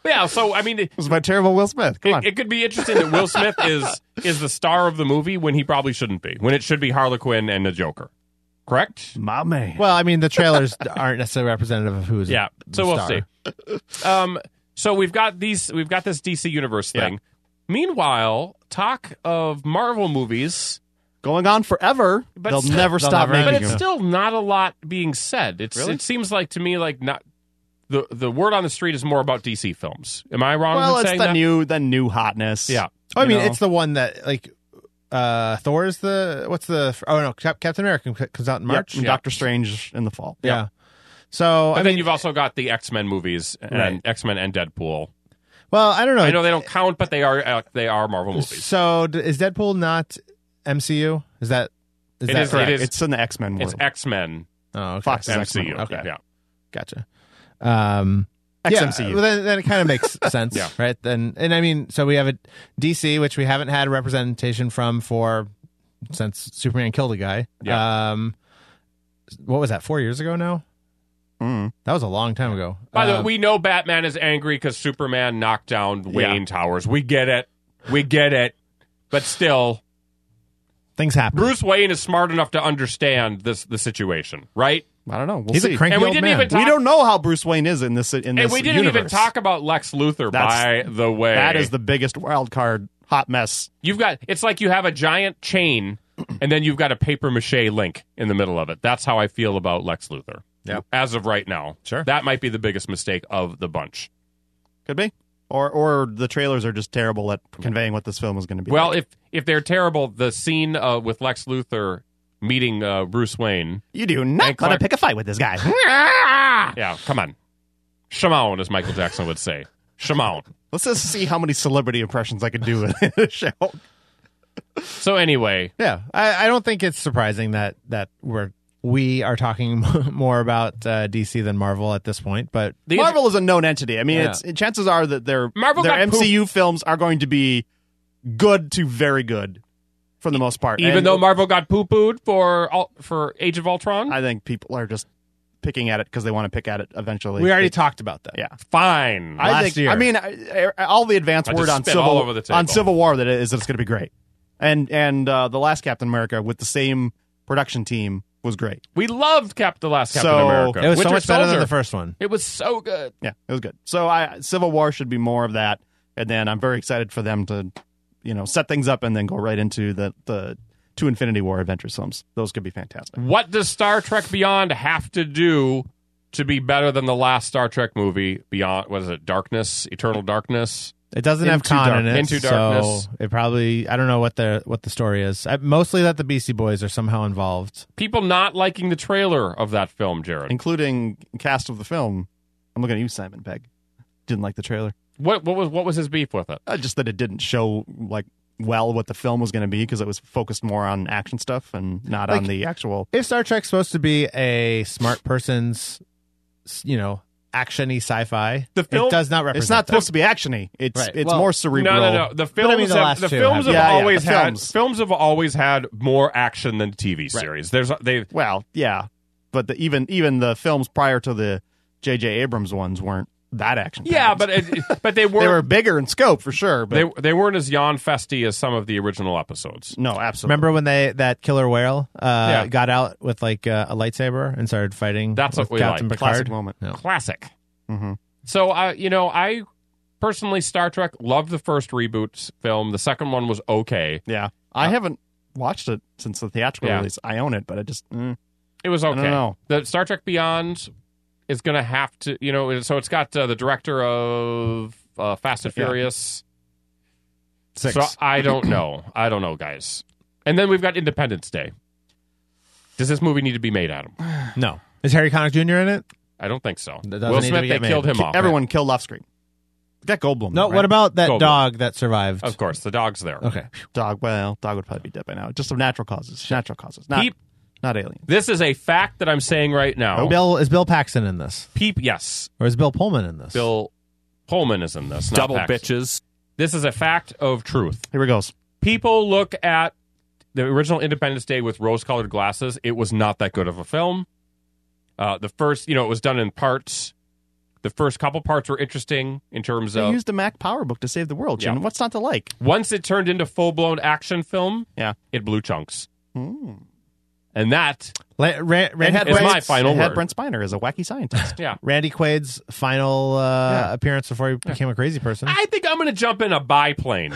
Speaker 2: Yeah, so I mean, it,
Speaker 3: It was by terrible Will Smith. Come on.
Speaker 2: it, it could be interesting that Will Smith is is the star of the movie when he probably shouldn't be. When it should be Harley Quinn and the Joker. Correct?
Speaker 3: My man.
Speaker 4: Well, I mean, the trailers aren't necessarily representative of who's
Speaker 2: Yeah.
Speaker 4: the
Speaker 2: So we'll
Speaker 4: star.
Speaker 2: see. Um. So we've got these. We've got this D C Universe thing.
Speaker 3: Yeah.
Speaker 2: Meanwhile, talk of Marvel movies.
Speaker 3: Going on forever.
Speaker 2: But
Speaker 3: they'll
Speaker 2: still-
Speaker 3: never
Speaker 4: they'll
Speaker 3: stop
Speaker 4: never
Speaker 3: making
Speaker 2: But it's
Speaker 3: them.
Speaker 2: still not a lot being said. It's
Speaker 3: Really?
Speaker 2: it seems like to me like not the the word on the street is more about D C films. Am I wrong
Speaker 3: Well,
Speaker 2: in
Speaker 3: it's
Speaker 2: saying
Speaker 3: the
Speaker 2: that?
Speaker 3: new the new hotness.
Speaker 2: Yeah.
Speaker 4: Oh, I
Speaker 3: You
Speaker 4: mean,
Speaker 3: know?
Speaker 4: it's the one that like uh Thor is the what's the oh no Cap- Captain America comes out in
Speaker 3: Yep,
Speaker 4: March.
Speaker 3: and Doctor Strange in the fall.
Speaker 4: Yeah. So
Speaker 2: But
Speaker 4: I
Speaker 2: then
Speaker 4: mean,
Speaker 2: you've also got the X-Men movies and
Speaker 4: Right.
Speaker 2: X-Men and Deadpool.
Speaker 4: well, I don't know.
Speaker 2: I know they don't count, but they are uh, they are Marvel movies.
Speaker 4: So d- is Deadpool not M C U? Is that is
Speaker 2: It
Speaker 4: that
Speaker 2: is-
Speaker 4: correct?
Speaker 2: it is-
Speaker 3: It's in the X Men world.
Speaker 2: It's X-Men
Speaker 4: Oh, okay.
Speaker 3: Fox's
Speaker 2: M C U.
Speaker 3: X-Men.
Speaker 4: Okay.
Speaker 2: Yeah.
Speaker 4: Gotcha. Um,
Speaker 3: X M C U.
Speaker 4: Yeah, well, then, then it kind of makes sense,
Speaker 2: Yeah.
Speaker 4: right? Then, and I mean, so we have a D C, which we haven't had representation from for since Superman killed a guy.
Speaker 2: Yeah.
Speaker 4: Um, what was that? Four years ago now.
Speaker 3: Mm.
Speaker 4: That was a long time ago.
Speaker 2: By the way,
Speaker 4: Um,
Speaker 2: we know Batman is angry because Superman knocked down Wayne
Speaker 3: Yeah.
Speaker 2: Towers. We get it. We get it. But still,
Speaker 4: things happen.
Speaker 2: Bruce Wayne is smart enough to understand this the situation, right?
Speaker 3: I don't know. We'll
Speaker 4: He's
Speaker 3: see.
Speaker 4: a cranky
Speaker 2: And we
Speaker 4: old
Speaker 2: didn't
Speaker 4: man.
Speaker 2: even talk-
Speaker 3: we don't know how Bruce Wayne is in this in this
Speaker 2: And we didn't even
Speaker 3: universe.
Speaker 2: talk about Lex Luthor,
Speaker 3: That's-
Speaker 2: by the way.
Speaker 3: That is the biggest wild card hot mess.
Speaker 2: You've got it's like you have a giant chain and then you've got a paper mache link in the middle of it. That's how I feel about Lex Luthor.
Speaker 4: Yep.
Speaker 2: As of right now.
Speaker 4: Sure.
Speaker 2: That might be the biggest mistake of the bunch.
Speaker 3: Could be. Or or the trailers are just terrible at conveying what this film is going to be.
Speaker 2: Well,
Speaker 3: like.
Speaker 2: if if they're terrible, the scene uh, with Lex Luthor meeting uh, Bruce Wayne.
Speaker 3: you do not
Speaker 2: and
Speaker 3: want to
Speaker 2: Clark-
Speaker 3: pick a fight with this guy.
Speaker 2: Yeah, come on. Shimon, as Michael Jackson would say. Shimon.
Speaker 3: Let's just see how many celebrity impressions I can do in the show.
Speaker 2: So anyway,
Speaker 4: Yeah, I, I don't think it's surprising that that we're we are talking more about uh, D C than Marvel at this point. But
Speaker 2: the
Speaker 3: Marvel is a known entity. I mean,
Speaker 4: Yeah.
Speaker 3: it's chances are that their
Speaker 2: Marvel
Speaker 3: their
Speaker 2: got
Speaker 3: M C U films are going to be good to very good for the most part.
Speaker 2: even
Speaker 3: And
Speaker 2: though Marvel got poo-pooed for Ul- for Age of Ultron,
Speaker 3: I think people are just picking at it because they want to pick at it eventually.
Speaker 4: we already
Speaker 3: It-
Speaker 4: talked about that.
Speaker 3: yeah.
Speaker 2: fine.
Speaker 3: I
Speaker 4: Last
Speaker 3: think.
Speaker 4: year.
Speaker 3: I mean, I, I- all the advance
Speaker 2: I
Speaker 3: word
Speaker 2: just
Speaker 3: on
Speaker 2: spit
Speaker 3: Civil
Speaker 2: all over the table.
Speaker 3: on Civil War that it is that it's going to be great, and and uh, the last Captain America with the same production team was great.
Speaker 2: we loved Cap the last Captain
Speaker 3: So-
Speaker 2: America.
Speaker 4: It was
Speaker 2: Winter
Speaker 4: so much better than
Speaker 2: Soldier.
Speaker 4: the first one.
Speaker 2: It was so good.
Speaker 3: Yeah, it was good. So I Civil War should be more of that, and then I'm very excited for them to, you know, set things up and then go right into the the two Infinity War Adventures films. Those could be fantastic.
Speaker 2: What does Star Trek Beyond have to do to be better than the last Star Trek movie? Beyond, what is it? Darkness, Eternal Darkness.
Speaker 4: It doesn't have
Speaker 3: Into
Speaker 4: Khan
Speaker 3: Dark-
Speaker 4: in it,
Speaker 2: Into Darkness.
Speaker 4: so it probably I don't know what the what the story is. I, mostly that the Beastie Boys are somehow involved.
Speaker 2: People not liking the trailer of that film, Jared.
Speaker 3: Including cast of the film. I'm looking at you, Simon Pegg. Didn't like the trailer.
Speaker 2: What what was what was his beef with it?
Speaker 3: Uh, just that it didn't show like well what the film was going to be because it was focused more on action stuff and not
Speaker 4: Like-
Speaker 3: on the actual.
Speaker 4: If Star Trek's supposed to be a smart person's, you know, actiony sci-fi,
Speaker 2: The film-
Speaker 4: it does not represent.
Speaker 3: It's not
Speaker 4: that.
Speaker 3: supposed to be actiony. It's
Speaker 4: Right.
Speaker 3: it's
Speaker 4: Well,
Speaker 3: more cerebral.
Speaker 2: No, no, no. The films,
Speaker 4: I mean, the
Speaker 2: have,
Speaker 4: last
Speaker 2: the
Speaker 4: two
Speaker 2: films
Speaker 4: have-
Speaker 2: have
Speaker 3: Yeah, yeah,
Speaker 2: always
Speaker 3: the
Speaker 2: had
Speaker 3: films.
Speaker 2: films have always had more action than T V series. There's they
Speaker 3: Well, yeah, but the, even even the films prior to the J J Abrams ones weren't that action.
Speaker 2: yeah, but it, but they
Speaker 3: they were
Speaker 2: weren't
Speaker 3: bigger in scope for sure. But
Speaker 2: they they weren't as yawn festy as some of the original episodes.
Speaker 3: no, absolutely.
Speaker 4: Remember when they that killer whale uh,
Speaker 2: Yeah.
Speaker 4: got out with like uh, a lightsaber and started fighting?
Speaker 2: That's
Speaker 4: with
Speaker 2: what we
Speaker 4: Captain
Speaker 2: like.
Speaker 4: Picard?
Speaker 3: Classic moment.
Speaker 4: No.
Speaker 2: Classic.
Speaker 3: Mm-hmm.
Speaker 2: So I, you know, I personally Star Trek loved the first reboot film. The second one was okay.
Speaker 3: Yeah, I haven't watched it since the theatrical
Speaker 2: Yeah.
Speaker 3: release. I own it, but I just mm,
Speaker 2: It was
Speaker 3: I
Speaker 2: okay.
Speaker 3: don't know.
Speaker 2: The Star Trek Beyond is going to have to, you know, so it's got uh, the director of uh, Fast and
Speaker 3: Yeah.
Speaker 2: Furious.
Speaker 4: Six.
Speaker 2: So I don't know. I don't know, guys. And then we've got Independence Day. Does this movie need to be made, Adam?
Speaker 4: No. Is Harry Connick Junior in it?
Speaker 2: I don't think so.
Speaker 4: That doesn't
Speaker 2: Will
Speaker 4: need to
Speaker 2: Smith,
Speaker 4: be
Speaker 2: they
Speaker 4: get made.
Speaker 2: killed him off.
Speaker 3: everyone killed off screen. Got Goldblum.
Speaker 4: No.
Speaker 3: right?
Speaker 4: What about that
Speaker 2: Goldblum.
Speaker 4: dog that survived?
Speaker 2: Of course, the dog's there.
Speaker 4: Okay.
Speaker 3: dog? Well, dog would probably be dead by now. Just of natural causes. Natural causes. Not
Speaker 2: Peep.
Speaker 3: not alien.
Speaker 2: This is a fact that I'm saying right now.
Speaker 4: Bill is Bill Paxton in this,
Speaker 2: Peep, yes.
Speaker 4: or is Bill Pullman in this?
Speaker 2: Bill Pullman is in this. not
Speaker 1: Double
Speaker 2: Paxton.
Speaker 1: bitches.
Speaker 2: This is a fact of truth.
Speaker 3: Here he goes.
Speaker 2: People look at the original Independence Day with rose-colored glasses. It was not that good of a film. Uh, the first, you know, it was done in parts. The The first couple parts were interesting in terms
Speaker 3: They
Speaker 2: of
Speaker 3: used a Mac PowerBook to save the world, Jim.
Speaker 2: Yeah.
Speaker 3: What's not to like?
Speaker 2: once it turned into full blown action film,
Speaker 3: Yeah.
Speaker 2: it blew chunks. And that,
Speaker 4: La- Ra- Randy,
Speaker 2: It's
Speaker 4: Quaid's,
Speaker 2: my final
Speaker 3: it had
Speaker 2: word.
Speaker 3: Brent Spiner as a wacky scientist.
Speaker 2: yeah.
Speaker 4: Randy Quaid's final uh,
Speaker 3: Yeah.
Speaker 4: appearance before he became a crazy person.
Speaker 2: I think I'm going to jump in a biplane.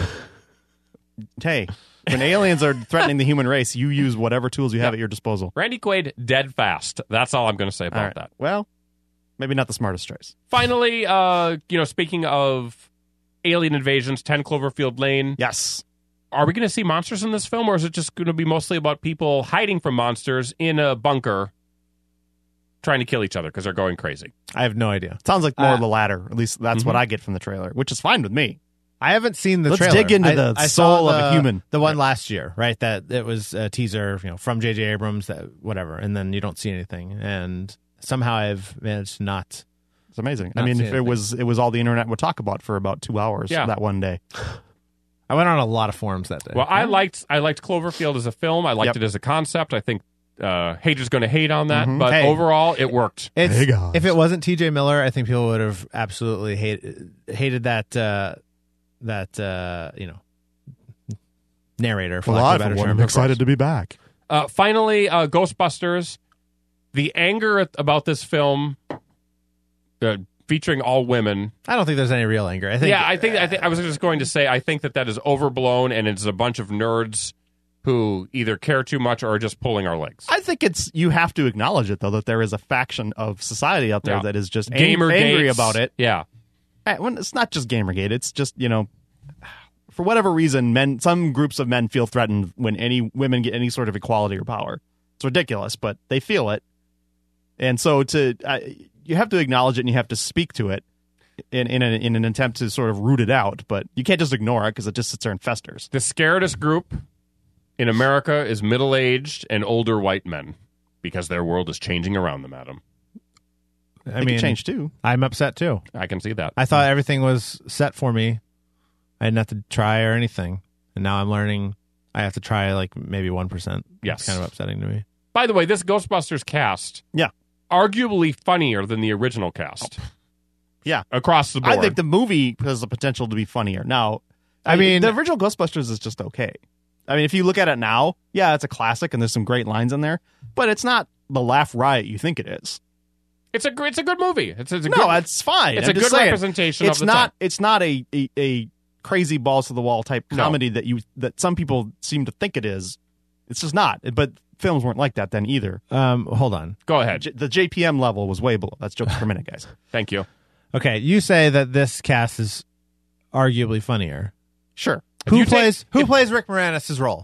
Speaker 3: Hey, when aliens are threatening the human race, you use whatever tools you have at your disposal.
Speaker 2: Randy Quaid, dead fast. That's all I'm going to say about
Speaker 3: All right.
Speaker 2: that.
Speaker 3: Well, maybe not the smartest choice.
Speaker 2: Finally, uh, you know, speaking of alien invasions, ten Cloverfield Lane.
Speaker 3: Yes.
Speaker 2: Are we going to see monsters in this film, or is it just going to be mostly about people hiding from monsters in a bunker trying to kill each other because they're going crazy?
Speaker 4: I have no idea.
Speaker 3: Sounds like more
Speaker 4: Uh,
Speaker 3: of the latter. At least that's what I get from the trailer, which is fine with me.
Speaker 4: I haven't seen the
Speaker 3: Let's
Speaker 4: trailer.
Speaker 3: dig into
Speaker 4: I-
Speaker 3: the
Speaker 4: I saw
Speaker 3: soul of a
Speaker 4: the-
Speaker 3: human.
Speaker 4: The one last year, right? That it was a teaser, you know, from J J Abrams, that whatever, and then you don't see anything. And somehow I've managed to not.
Speaker 3: It's amazing. I
Speaker 4: Not
Speaker 3: mean,
Speaker 4: seen
Speaker 3: if it
Speaker 4: anything.
Speaker 3: was it was all the internet would talk about for about two hours
Speaker 2: Yeah.
Speaker 3: that one day.
Speaker 4: I went on a lot of forums that day.
Speaker 2: Well, I liked I liked Cloverfield as a film. I liked
Speaker 3: Yep.
Speaker 2: it as a concept. I think uh, haters going to hate on that, but
Speaker 4: Hey.
Speaker 2: overall, it worked.
Speaker 4: It's,
Speaker 3: Hey, guys.
Speaker 4: if it wasn't T J Miller, I think people would have absolutely hated hated that uh, that uh, you know narrator. For lack of a better term.
Speaker 3: to be back.
Speaker 2: Uh, finally, uh, Ghostbusters. The anger at, about this film, uh, featuring all women.
Speaker 4: I don't think there's any real anger. I think.
Speaker 2: yeah, I think I think I was just going to say I think that that is overblown, and it's a bunch of nerds who either care too much or are just pulling our legs.
Speaker 3: I think it's you have to acknowledge it though that there is a faction of society out there
Speaker 2: Yeah.
Speaker 3: that is just ang-
Speaker 2: Gamer
Speaker 3: angry
Speaker 2: gates.
Speaker 3: about it.
Speaker 2: Yeah,
Speaker 3: Eh, when- It's not just Gamergate. It's just you know, for whatever reason, men. Some groups of men feel threatened when any women get any sort of equality or power. It's ridiculous, but they feel it, and so to uh, you have to acknowledge it and you have to speak to it in in, a, in an attempt to sort of root it out. But you can't just ignore it because it just sits there and festers.
Speaker 2: the scaredest group in America is middle-aged and older white men because their world is changing around them, Adam.
Speaker 4: I
Speaker 3: They
Speaker 4: mean,
Speaker 3: can change too.
Speaker 4: I'm upset too.
Speaker 2: I can see that.
Speaker 4: I thought everything was set for me. I didn't have to try or anything, and now I'm learning I have to try like maybe one percent.
Speaker 2: Yes.
Speaker 4: It's kind of upsetting to me.
Speaker 2: By the way, this Ghostbusters cast,
Speaker 3: Yeah.
Speaker 2: arguably funnier than the original cast.
Speaker 3: Yeah.
Speaker 2: Across the board.
Speaker 3: I think the movie has the potential to be funnier. Now,
Speaker 4: I mean-
Speaker 3: the original Ghostbusters is just okay. I mean, if you look at it now, yeah, it's a classic and there's some great lines in there, but it's not the laugh riot you think it is.
Speaker 2: it's a gr- it's a good movie. It's, it's a
Speaker 3: No,
Speaker 2: good,
Speaker 3: it's fine.
Speaker 2: It's
Speaker 3: I'm
Speaker 2: a
Speaker 3: just
Speaker 2: good
Speaker 3: saying,
Speaker 2: representation
Speaker 3: It's
Speaker 2: of the
Speaker 3: not.
Speaker 2: time.
Speaker 3: It's not a, a a crazy balls to the wall type
Speaker 2: No.
Speaker 3: comedy that you that some people seem to think it is. It's just not. But films weren't like that then either.
Speaker 4: Um, hold on.
Speaker 2: Go ahead.
Speaker 3: J- the J P M level was way below. That's jokes per minute, guys.
Speaker 2: Thank you.
Speaker 4: Okay, you say that this cast is arguably funnier.
Speaker 3: Sure.
Speaker 4: Who
Speaker 2: you take-
Speaker 4: plays Who
Speaker 2: if-
Speaker 4: plays Rick Moranis' role?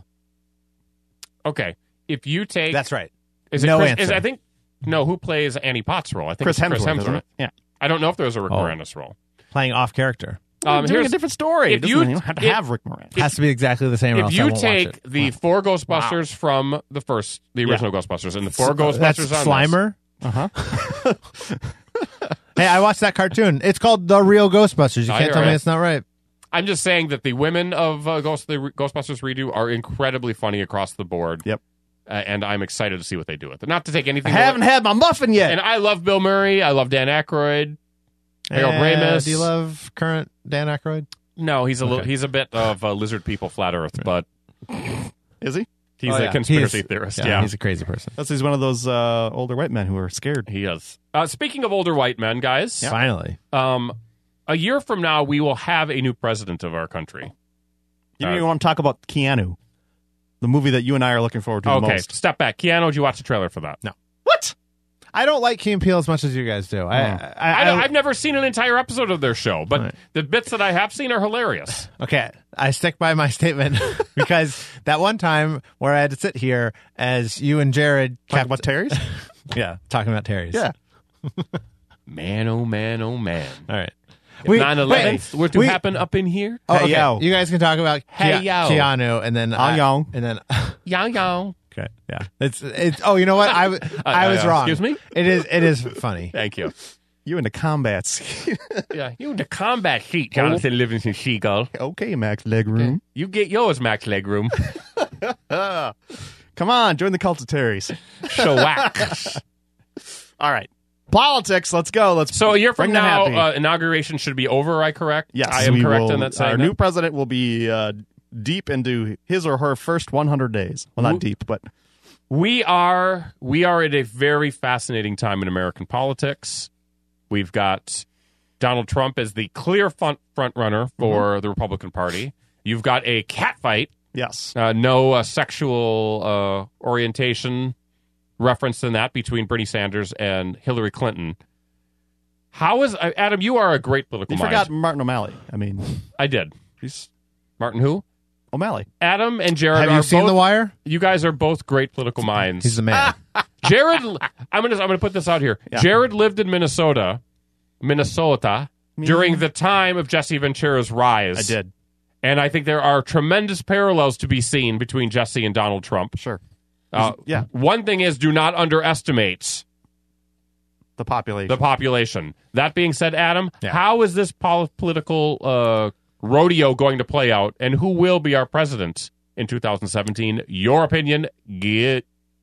Speaker 2: Okay. If you take...
Speaker 4: That's right.
Speaker 2: Is it
Speaker 4: no
Speaker 2: Chris,
Speaker 4: answer.
Speaker 2: Is, I think... No, who plays Annie Potts' role? I think
Speaker 3: Chris
Speaker 2: it's Chris
Speaker 3: Hemsworth.
Speaker 2: Hemsworth.
Speaker 3: isn't it? Yeah.
Speaker 2: I don't know if there's a Rick
Speaker 4: Oh.
Speaker 2: Moranis role.
Speaker 4: Playing off character.
Speaker 2: Um,
Speaker 3: Doing
Speaker 2: here's
Speaker 3: a different story.
Speaker 2: if
Speaker 3: It doesn't-
Speaker 2: you-
Speaker 3: you don't have to
Speaker 2: if-
Speaker 3: have Rick Moranis.
Speaker 4: Has to be exactly the same. or
Speaker 2: If
Speaker 4: else I
Speaker 2: you
Speaker 4: won't watch
Speaker 2: take
Speaker 4: it.
Speaker 2: the four Ghostbusters from the first, the original Ghostbusters, and the four Ghostbusters
Speaker 4: That's
Speaker 2: on
Speaker 4: Slimer.
Speaker 3: Uh huh.
Speaker 4: Hey, I watched that cartoon. It's called The Real Ghostbusters. You
Speaker 2: I
Speaker 4: can't
Speaker 2: hear
Speaker 4: tell me
Speaker 2: it.
Speaker 4: it's not right.
Speaker 2: I'm just saying that the women of uh, Ghost, the re- Ghostbusters redo are incredibly funny across the board.
Speaker 3: Yep.
Speaker 2: Uh, and I'm excited to see what they do with it. Not to take
Speaker 3: I
Speaker 2: anything.
Speaker 3: haven't
Speaker 2: away-
Speaker 3: had my muffin yet.
Speaker 2: And I love Bill Murray. I love Dan Aykroyd. Harold
Speaker 4: Uh,
Speaker 2: Ramis.
Speaker 4: Do you love current Dan Aykroyd?
Speaker 2: No, he's a little.
Speaker 4: Okay.
Speaker 2: He's a bit of a lizard people, flat Earth, but
Speaker 3: Is he?
Speaker 2: he's
Speaker 4: Oh,
Speaker 2: a
Speaker 4: yeah.
Speaker 2: conspiracy
Speaker 4: He's-
Speaker 2: theorist.
Speaker 4: Yeah,
Speaker 2: Yeah,
Speaker 4: he's a crazy person.
Speaker 3: That's he's one of those uh, older white men who are scared.
Speaker 2: he is. Uh, speaking of older white men, guys,
Speaker 4: Finally.
Speaker 2: um, a year from now we will have a new president of our country.
Speaker 3: You
Speaker 2: Uh,
Speaker 3: don't even want to talk about Keanu, the movie that you and I are looking forward to the
Speaker 2: Okay,
Speaker 3: most.
Speaker 2: step back. Keanu, did you watch the trailer for that?
Speaker 4: No.
Speaker 3: What?
Speaker 4: I don't like Key and Peele as much as you guys do. I, I,
Speaker 2: I,
Speaker 4: I,
Speaker 2: don't- I've never seen an entire episode of their show, but
Speaker 4: Right.
Speaker 2: the bits that I have seen are hilarious.
Speaker 4: Okay, I stick by my statement because that one time where I had to sit here as you and Jared
Speaker 3: Talk
Speaker 4: kept
Speaker 3: about Terry's?
Speaker 4: yeah talking about Terry's.
Speaker 3: Yeah.
Speaker 2: Man, oh man, oh man.
Speaker 4: All right.
Speaker 2: nine eleven
Speaker 4: wait,
Speaker 2: were to
Speaker 4: we-
Speaker 2: happen up in here.
Speaker 4: Oh,
Speaker 3: Hey,
Speaker 4: okay.
Speaker 3: yo.
Speaker 4: You guys can talk about
Speaker 2: Hey,
Speaker 4: Ke-
Speaker 2: yo.
Speaker 4: Keanu and then I,
Speaker 3: yo.
Speaker 4: and then
Speaker 2: Yow yow.
Speaker 4: okay, yeah. It's it's. Oh, you know what? I w- I
Speaker 2: uh,
Speaker 4: was
Speaker 2: uh,
Speaker 4: wrong.
Speaker 2: excuse me?
Speaker 4: It is it is funny.
Speaker 2: Thank you.
Speaker 3: You into combats.
Speaker 2: Yeah, you in the combat heat, Jonathan Livingston Seagull.
Speaker 3: Okay, Max Legroom.
Speaker 2: You get yours, Max Legroom.
Speaker 3: Come on, join the cult of Terry's.
Speaker 2: Shawack.
Speaker 3: All right. Politics. Let's go. Let's
Speaker 2: So a year from
Speaker 3: bring the
Speaker 2: now,
Speaker 3: happy.
Speaker 2: uh, inauguration should be over. I correct?
Speaker 3: Yes,
Speaker 2: I am
Speaker 3: we
Speaker 2: correct
Speaker 3: will,
Speaker 2: in that saying.
Speaker 3: Our
Speaker 2: that?
Speaker 3: new president will be uh, deep into his or her first one hundred days. Well, not deep, but
Speaker 2: We are we are at a very fascinating time in American politics. We've got Donald Trump as the clear front front runner for
Speaker 3: Mm-hmm.
Speaker 2: the Republican Party. You've got a catfight.
Speaker 3: yes.
Speaker 2: Uh, no uh, sexual uh, orientation reference in that between Bernie Sanders and Hillary Clinton. How is uh, Adam? You are a great political
Speaker 3: You
Speaker 2: mind.
Speaker 3: forgot Martin O'Malley. I mean,
Speaker 2: I did.
Speaker 3: he's
Speaker 2: Martin who?
Speaker 3: O'Malley.
Speaker 2: Adam and Jared
Speaker 4: Have
Speaker 2: are
Speaker 4: you seen
Speaker 2: both,
Speaker 4: The Wire?
Speaker 2: You guys are both great political minds.
Speaker 4: He's the man.
Speaker 2: Jared, I'm gonna I'm gonna put this out here.
Speaker 3: Yeah.
Speaker 2: Jared lived in Minnesota, Minnesota during the time of Jesse Ventura's rise.
Speaker 3: I did.
Speaker 2: And I think there are tremendous parallels to be seen between Jesse and Donald Trump.
Speaker 3: Sure.
Speaker 2: Uh,
Speaker 3: Yeah.
Speaker 2: One thing is, do not underestimate
Speaker 3: The population.
Speaker 2: the population. That being said, Adam,
Speaker 4: Yeah.
Speaker 2: how is this pol- political uh, rodeo going to play out, and who will be our president in two thousand seventeen? Your opinion, get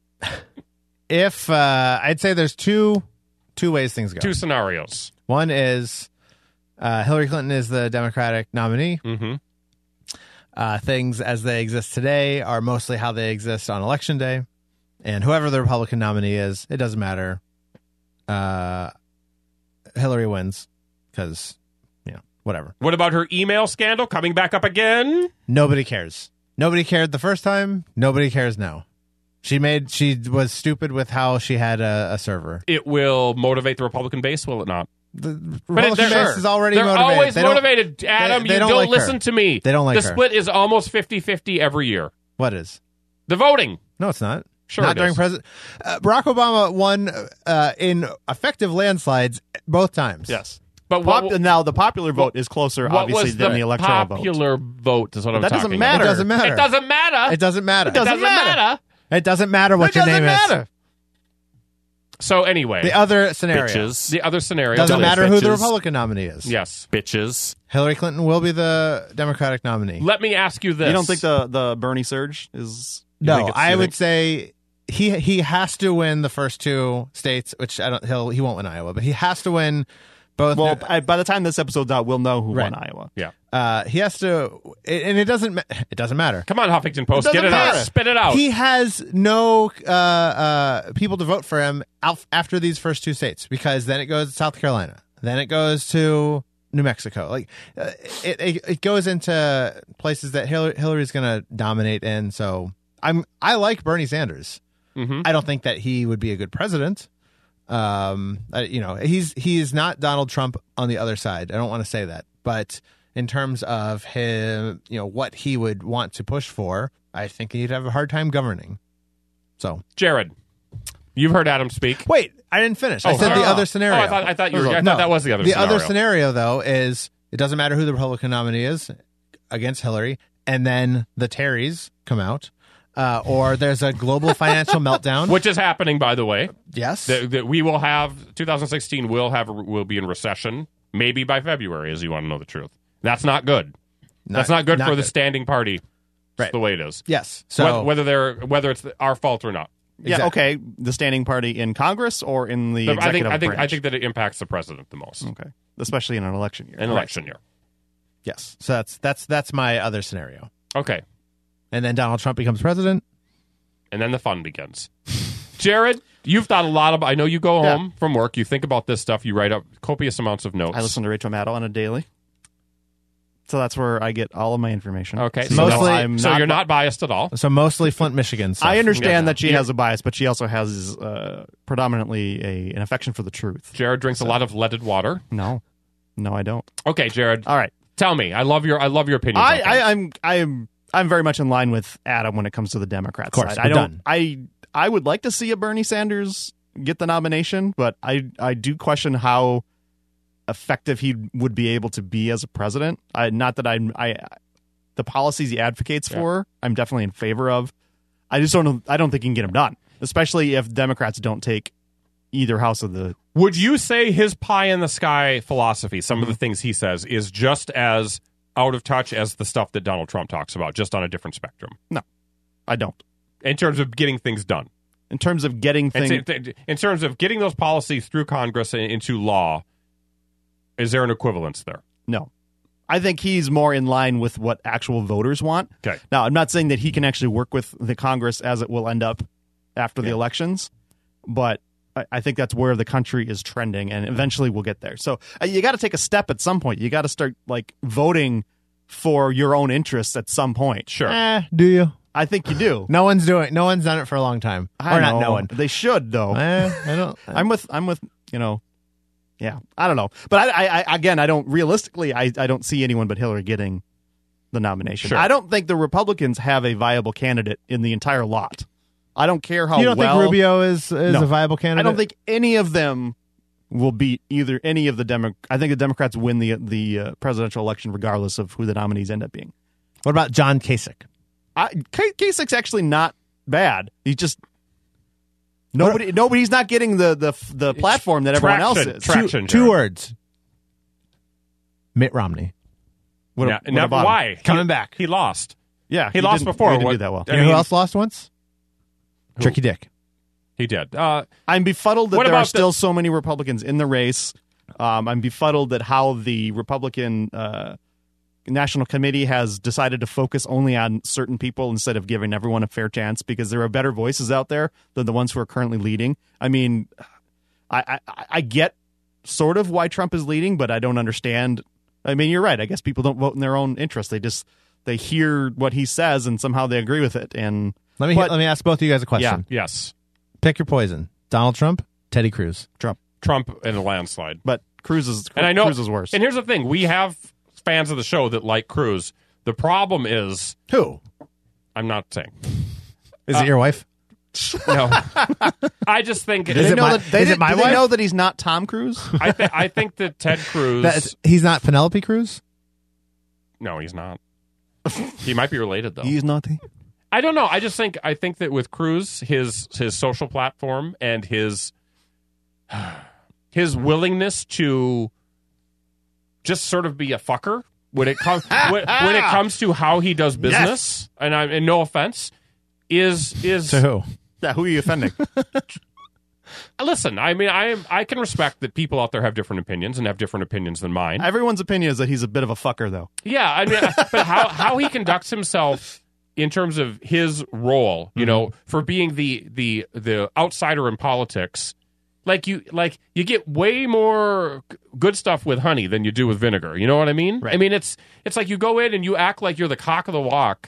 Speaker 4: If uh, I'd say there's two two ways things go.
Speaker 2: two scenarios.
Speaker 4: One is uh, Hillary Clinton is the Democratic nominee.
Speaker 2: Mm-hmm.
Speaker 4: Uh, things as they exist today are mostly how they exist on election day, and whoever the Republican nominee is, it doesn't matter. Uh, Hillary wins because, you know, whatever.
Speaker 2: What about her email scandal coming back up again?
Speaker 4: Nobody cares. Nobody cared the first time. Nobody cares now. She made she was stupid with how she had a, a server.
Speaker 2: It will motivate the Republican base, will it not?
Speaker 4: The
Speaker 2: But it-
Speaker 4: Republican
Speaker 2: they're-
Speaker 4: base is already
Speaker 2: They're
Speaker 4: motivated.
Speaker 2: always
Speaker 4: They don't-
Speaker 2: motivated, Adam.
Speaker 4: they
Speaker 2: you
Speaker 4: don't
Speaker 2: don't,
Speaker 4: like her.
Speaker 2: listen to me.
Speaker 4: They don't like
Speaker 2: The
Speaker 4: her.
Speaker 2: split is almost fifty-fifty every year.
Speaker 4: What is?
Speaker 2: The voting.
Speaker 4: No, it's not.
Speaker 2: Sure
Speaker 4: not
Speaker 2: it
Speaker 4: during
Speaker 2: is.
Speaker 4: president. Uh, Barack Obama won uh, in effective landslides both times.
Speaker 3: yes.
Speaker 2: But
Speaker 3: Pop-
Speaker 2: what,
Speaker 3: now the popular vote is closer,
Speaker 2: what
Speaker 3: obviously,
Speaker 2: was
Speaker 3: than
Speaker 2: the,
Speaker 3: the electoral vote.
Speaker 2: popular vote? Is what I'm
Speaker 3: That doesn't
Speaker 2: talking
Speaker 3: matter.
Speaker 4: It
Speaker 2: about.
Speaker 4: doesn't matter.
Speaker 2: It doesn't matter.
Speaker 4: It doesn't matter.
Speaker 2: It doesn't matter.
Speaker 4: It doesn't matter what
Speaker 3: It
Speaker 4: your
Speaker 3: doesn't
Speaker 4: name
Speaker 3: matter.
Speaker 4: is.
Speaker 2: So anyway,
Speaker 4: The other scenario
Speaker 1: Bitches.
Speaker 2: the other scenario
Speaker 4: doesn't
Speaker 1: Dumbass
Speaker 4: matter who the
Speaker 1: bitches.
Speaker 4: Republican nominee is.
Speaker 2: Yes.
Speaker 1: Bitches.
Speaker 4: Hillary Clinton will be the Democratic nominee.
Speaker 2: Let me ask you this.
Speaker 3: You don't think the, the Bernie surge is... you think
Speaker 4: No,
Speaker 3: it's-
Speaker 4: I
Speaker 3: you
Speaker 4: would
Speaker 3: think-
Speaker 4: say he he has to win the first two states, which I don't. He'll he won't win Iowa, but he has to win both.
Speaker 3: Well, I, by the time this episode's out, we'll know who
Speaker 4: Right.
Speaker 3: won Iowa.
Speaker 2: Yeah.
Speaker 4: uh, he has to, and it doesn't. ma- It doesn't matter.
Speaker 2: Come on, Huffington Post.
Speaker 3: It
Speaker 2: Get
Speaker 3: doesn't
Speaker 2: it
Speaker 3: matter.
Speaker 2: out. Spit it out.
Speaker 4: He has no uh, uh, people to vote for him af- after these first two states, because then it goes to South Carolina, then it goes to New Mexico. Like uh, it, it, it goes into places that Hillary, Hillary's going to dominate in. So I'm I like Bernie Sanders.
Speaker 2: Mhm.
Speaker 4: I don't think that he would be a good president. Um, I, you know, he's he is not Donald Trump on the other side. I don't want to say that, but in terms of him, you know, what he would want to push for, I think he'd have a hard time governing. So
Speaker 2: Jared, you've heard Adam speak.
Speaker 4: wait, I didn't finish. I
Speaker 2: Oh,
Speaker 4: said the
Speaker 2: sorry.
Speaker 4: other scenario.
Speaker 2: Oh, I thought, I thought you were. I
Speaker 4: No,
Speaker 2: thought that was the other.
Speaker 4: The
Speaker 2: scenario.
Speaker 4: other scenario, though, is it doesn't matter who the Republican nominee is against Hillary, and then the Terrys come out, uh, or there's a global financial meltdown.
Speaker 2: which is happening, by the way.
Speaker 4: yes,
Speaker 2: That, that we will have twenty sixteen will have will be in recession maybe by February, as you want to know the truth. That's not good. That's not good for the standing party. That's
Speaker 4: Right.
Speaker 2: the way it is.
Speaker 4: yes. So
Speaker 2: whether, whether they're whether it's our fault or not.
Speaker 3: Yeah,
Speaker 4: Exactly.
Speaker 3: okay. The standing party in Congress or in the
Speaker 2: I think
Speaker 3: executive
Speaker 2: I think I
Speaker 3: branch?
Speaker 2: think that it impacts the president the most.
Speaker 3: Okay. Especially in an election year.
Speaker 2: An election year.
Speaker 4: yes, so that's that's that's my other scenario.
Speaker 2: Okay.
Speaker 4: And then Donald Trump becomes president.
Speaker 2: And then the fun begins. Jared, you've thought a lot about I know you go
Speaker 3: Yeah.
Speaker 2: home from work, you think about this stuff, you write up copious amounts of notes.
Speaker 3: I listen to Rachel Maddow on a daily. So that's where I get all of my information.
Speaker 2: Okay.
Speaker 3: So
Speaker 2: So,
Speaker 4: Mostly-
Speaker 3: I'm
Speaker 2: so
Speaker 3: not-
Speaker 2: you're not biased at all.
Speaker 4: So mostly Flint, Michigan. Stuff.
Speaker 3: I understand
Speaker 2: Yeah.
Speaker 3: that she
Speaker 2: Yeah.
Speaker 3: has a bias, but she also has uh, predominantly a, an affection for the truth.
Speaker 2: Jared drinks a lot of leaded water.
Speaker 3: No. No, I don't.
Speaker 2: Okay, Jared.
Speaker 3: All right.
Speaker 2: Tell me. I love your I love your opinion.
Speaker 3: I, I, I'm I'm I'm very much in line with Adam when it comes to the Democrat
Speaker 4: Of course,
Speaker 3: side.
Speaker 4: we're
Speaker 3: I don't
Speaker 4: done.
Speaker 3: I I would like to see a Bernie Sanders get the nomination, but I I do question how effective he would be able to be as a president. I, not that I'm I the policies he advocates
Speaker 2: Yeah.
Speaker 3: for, I'm definitely in favor of. I just don't know, I don't think he can get them done, especially if Democrats don't take either house of the.
Speaker 2: Would you say his pie in the sky philosophy, some of the things he says, is just as out of touch as the stuff that Donald Trump talks about, just on a different spectrum
Speaker 3: No, I don't.
Speaker 2: in terms of getting things done?
Speaker 3: in terms of getting
Speaker 2: And
Speaker 3: things.
Speaker 2: so, in terms of getting those policies through Congress and into law, is there an equivalence there?
Speaker 3: No. I think he's more in line with what actual voters want.
Speaker 2: Okay.
Speaker 3: Now, I'm not saying that he can actually work with the Congress as it will end up after the
Speaker 2: Yeah.
Speaker 3: elections, but I, I think that's where the country is trending, and eventually we'll get there. So uh, you got to take a step at some point. You got to start like voting for your own interests at some point.
Speaker 2: Sure.
Speaker 4: Eh, do you?
Speaker 3: I think you do.
Speaker 4: No one's doing. No one's done it for a long time.
Speaker 3: I
Speaker 4: or not
Speaker 3: know.
Speaker 4: no one.
Speaker 3: They should though.
Speaker 4: Eh, I don't.
Speaker 3: I'm with. I'm with. You know. Yeah, I don't know, but I, I, I again, I don't realistically, I, I don't see anyone but Hillary getting the nomination.
Speaker 2: Sure.
Speaker 3: I don't think the Republicans have a viable candidate in the entire lot. I don't care how
Speaker 4: you don't
Speaker 3: well.
Speaker 4: think Rubio is is
Speaker 3: No.
Speaker 4: a viable candidate?
Speaker 3: I don't think any of them will beat either any of the Demo. I think the Democrats win the the uh, presidential election regardless of who the nominees end up being.
Speaker 4: What about John Kasich?
Speaker 3: I, K- Kasich's actually not bad. He's just nobody. Nobody's not getting the the the platform that everyone else
Speaker 2: Traction.
Speaker 3: is.
Speaker 2: Traction.
Speaker 4: Two,
Speaker 2: Jared.
Speaker 4: two words. Mitt Romney
Speaker 3: What,
Speaker 2: Now-
Speaker 3: what
Speaker 2: now,
Speaker 3: about him?
Speaker 2: why?
Speaker 4: coming
Speaker 2: He-
Speaker 4: back.
Speaker 2: He lost.
Speaker 3: Yeah,
Speaker 2: He, lost
Speaker 3: didn't-
Speaker 2: before.
Speaker 3: He didn't
Speaker 2: What-
Speaker 3: do that well.
Speaker 2: I
Speaker 4: You know
Speaker 2: mean,
Speaker 4: who else lost once? Tricky Dick.
Speaker 2: He did. Uh,
Speaker 3: I'm befuddled that
Speaker 2: What
Speaker 3: there are
Speaker 2: about
Speaker 3: still
Speaker 2: the-
Speaker 3: so many Republicans in the race. Um, I'm befuddled that how the Republican uh, National Committee has decided to focus only on certain people instead of giving everyone a fair chance, because there are better voices out there than the ones who are currently leading. I mean, I, I, I get sort of why Trump is leading, but I don't understand. I mean, you're right. I guess people don't vote in their own interest. They just they hear what he says and somehow they agree with it. And
Speaker 4: Let me
Speaker 3: But-
Speaker 4: let me ask both of you guys a question.
Speaker 2: yes.
Speaker 4: Pick your poison. Donald Trump, Teddy Cruz.
Speaker 3: Trump,
Speaker 2: Trump in a landslide.
Speaker 3: but Cruz is
Speaker 2: And I know
Speaker 3: Cruz is worse.
Speaker 2: And here's the thing: we have fans of the show that like Cruz. The problem is,
Speaker 4: Who?
Speaker 2: I'm not saying.
Speaker 4: Is
Speaker 2: Uh,
Speaker 4: it your wife?
Speaker 2: No, I just think
Speaker 4: Is
Speaker 3: They
Speaker 4: it
Speaker 3: know
Speaker 4: my-
Speaker 3: that, they
Speaker 4: is it
Speaker 3: did-
Speaker 4: my
Speaker 3: do they
Speaker 4: wife?
Speaker 3: know that he's not Tom Cruise?
Speaker 2: I, th- I think that Ted Cruz.
Speaker 4: That, he's not Penelope Cruz?
Speaker 2: no, he's not. He might be related though.
Speaker 3: not.
Speaker 2: I don't know. I just think I think that with Cruz, his his social platform and his his willingness to just sort of be a fucker when it comes when, when it comes to how he does business, and I and no offense, is is
Speaker 4: To who?
Speaker 3: Yeah, who are you offending?
Speaker 2: listen. I mean, I am I can respect that people out there have different opinions and have different opinions than mine.
Speaker 3: Everyone's opinion is that he's a bit of a fucker, though.
Speaker 2: Yeah, I mean, but how how he conducts himself in terms of his role, you know, for being the the the outsider in politics, like you like you get way more g- good stuff with honey than you do with vinegar. You know what I mean?
Speaker 3: Right.
Speaker 2: I mean, it's it's like you go in and you act like you're the cock of the walk,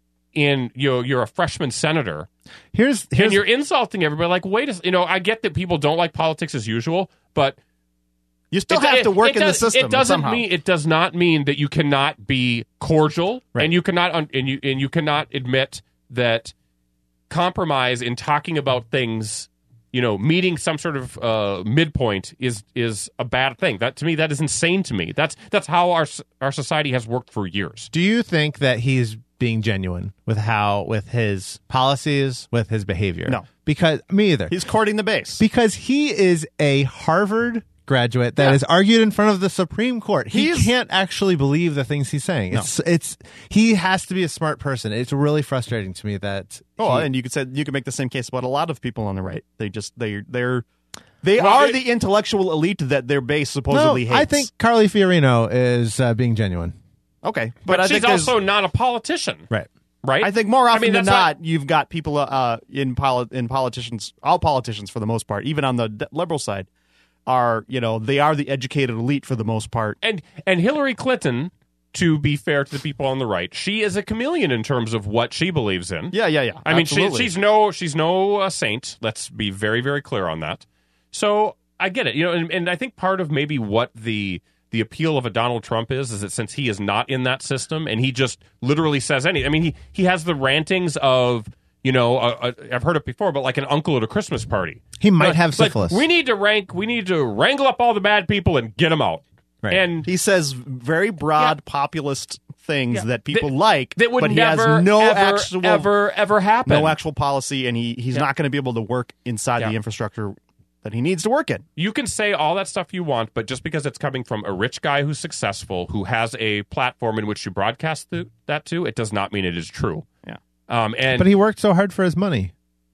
Speaker 2: in you know, you're a freshman senator,
Speaker 4: Here's here's
Speaker 2: and you're insulting everybody. Like, wait a s- you know, I get that people don't like politics as usual, but
Speaker 3: You still
Speaker 2: it-
Speaker 3: have
Speaker 2: it-
Speaker 3: to work
Speaker 2: it
Speaker 3: in
Speaker 2: does-
Speaker 3: the system
Speaker 2: It doesn't
Speaker 3: somehow.
Speaker 2: mean it does not mean that you cannot be cordial,
Speaker 3: Right.
Speaker 2: and you cannot un, and you and you cannot admit that compromise in talking about things, you know, meeting some sort of uh, midpoint is is a bad thing. That to me, that is insane to me. That's that's how our s- our society has worked for years.
Speaker 4: Do you think that he's being genuine with how with his policies, with his behavior?
Speaker 3: No.
Speaker 4: Because me either.
Speaker 3: He's courting the base.
Speaker 4: Because he is a Harvard graduate that
Speaker 3: Yeah.
Speaker 4: is argued in front of the Supreme Court. He
Speaker 3: He's-
Speaker 4: can't actually believe the things he's saying.
Speaker 3: No.
Speaker 4: It's it's he has to be a smart person. It's really frustrating to me that
Speaker 3: Oh,
Speaker 4: he-
Speaker 3: and you could say you could make the same case about a lot of people on the right. They just they they're they
Speaker 2: Well,
Speaker 3: are
Speaker 2: it-
Speaker 3: the intellectual elite that their base
Speaker 4: no,
Speaker 3: supposedly hates.
Speaker 4: I think Carly Fiorino is uh, being genuine.
Speaker 3: okay,
Speaker 2: But,
Speaker 3: but, I
Speaker 2: she's
Speaker 3: think there's-
Speaker 2: also not a politician,
Speaker 4: Right.
Speaker 2: right?
Speaker 3: I think more
Speaker 2: I
Speaker 3: often
Speaker 2: mean,
Speaker 3: than
Speaker 2: that's
Speaker 3: not, you've got people uh, in poli- in politicians, all politicians for the most part, even on the d- liberal side, are you know they are the educated elite for the most part.
Speaker 2: and and Hillary Clinton, to be fair to the people on the right, she is a chameleon in terms of what she believes in.
Speaker 3: Yeah, yeah, yeah.
Speaker 2: I mean, she,
Speaker 3: absolutely.
Speaker 2: she's no she's no uh, saint. Let's be very very clear on that. So I get it, you know, and, and I think part of maybe what the the appeal of a Donald Trump is is that since he is not in that system and he just literally says anything. I mean, he he has the rantings of. You know, uh, uh, I've heard it before, but like an uncle at a Christmas party.
Speaker 4: He might
Speaker 2: Like-
Speaker 4: have
Speaker 2: like,
Speaker 4: syphilis.
Speaker 2: we need to rank. We need to wrangle up all the bad people and get them out.
Speaker 4: Right.
Speaker 2: And
Speaker 3: He says very broad populist things
Speaker 2: Yeah.
Speaker 3: that people
Speaker 2: That-
Speaker 3: like,
Speaker 2: that would
Speaker 3: but he
Speaker 2: never,
Speaker 3: has no
Speaker 2: ever,
Speaker 3: actual
Speaker 2: ever, ever happen.
Speaker 3: no actual policy, and he he's
Speaker 2: Yeah.
Speaker 3: not going to be able to work inside
Speaker 2: Yeah.
Speaker 3: the infrastructure that he needs to work in.
Speaker 2: You can say all that stuff you want, but just because it's coming from a rich guy who's successful, who has a platform in which you broadcast th- that to, it does not mean it is true.
Speaker 3: Yeah.
Speaker 2: Um, and
Speaker 4: But he worked so hard for his money.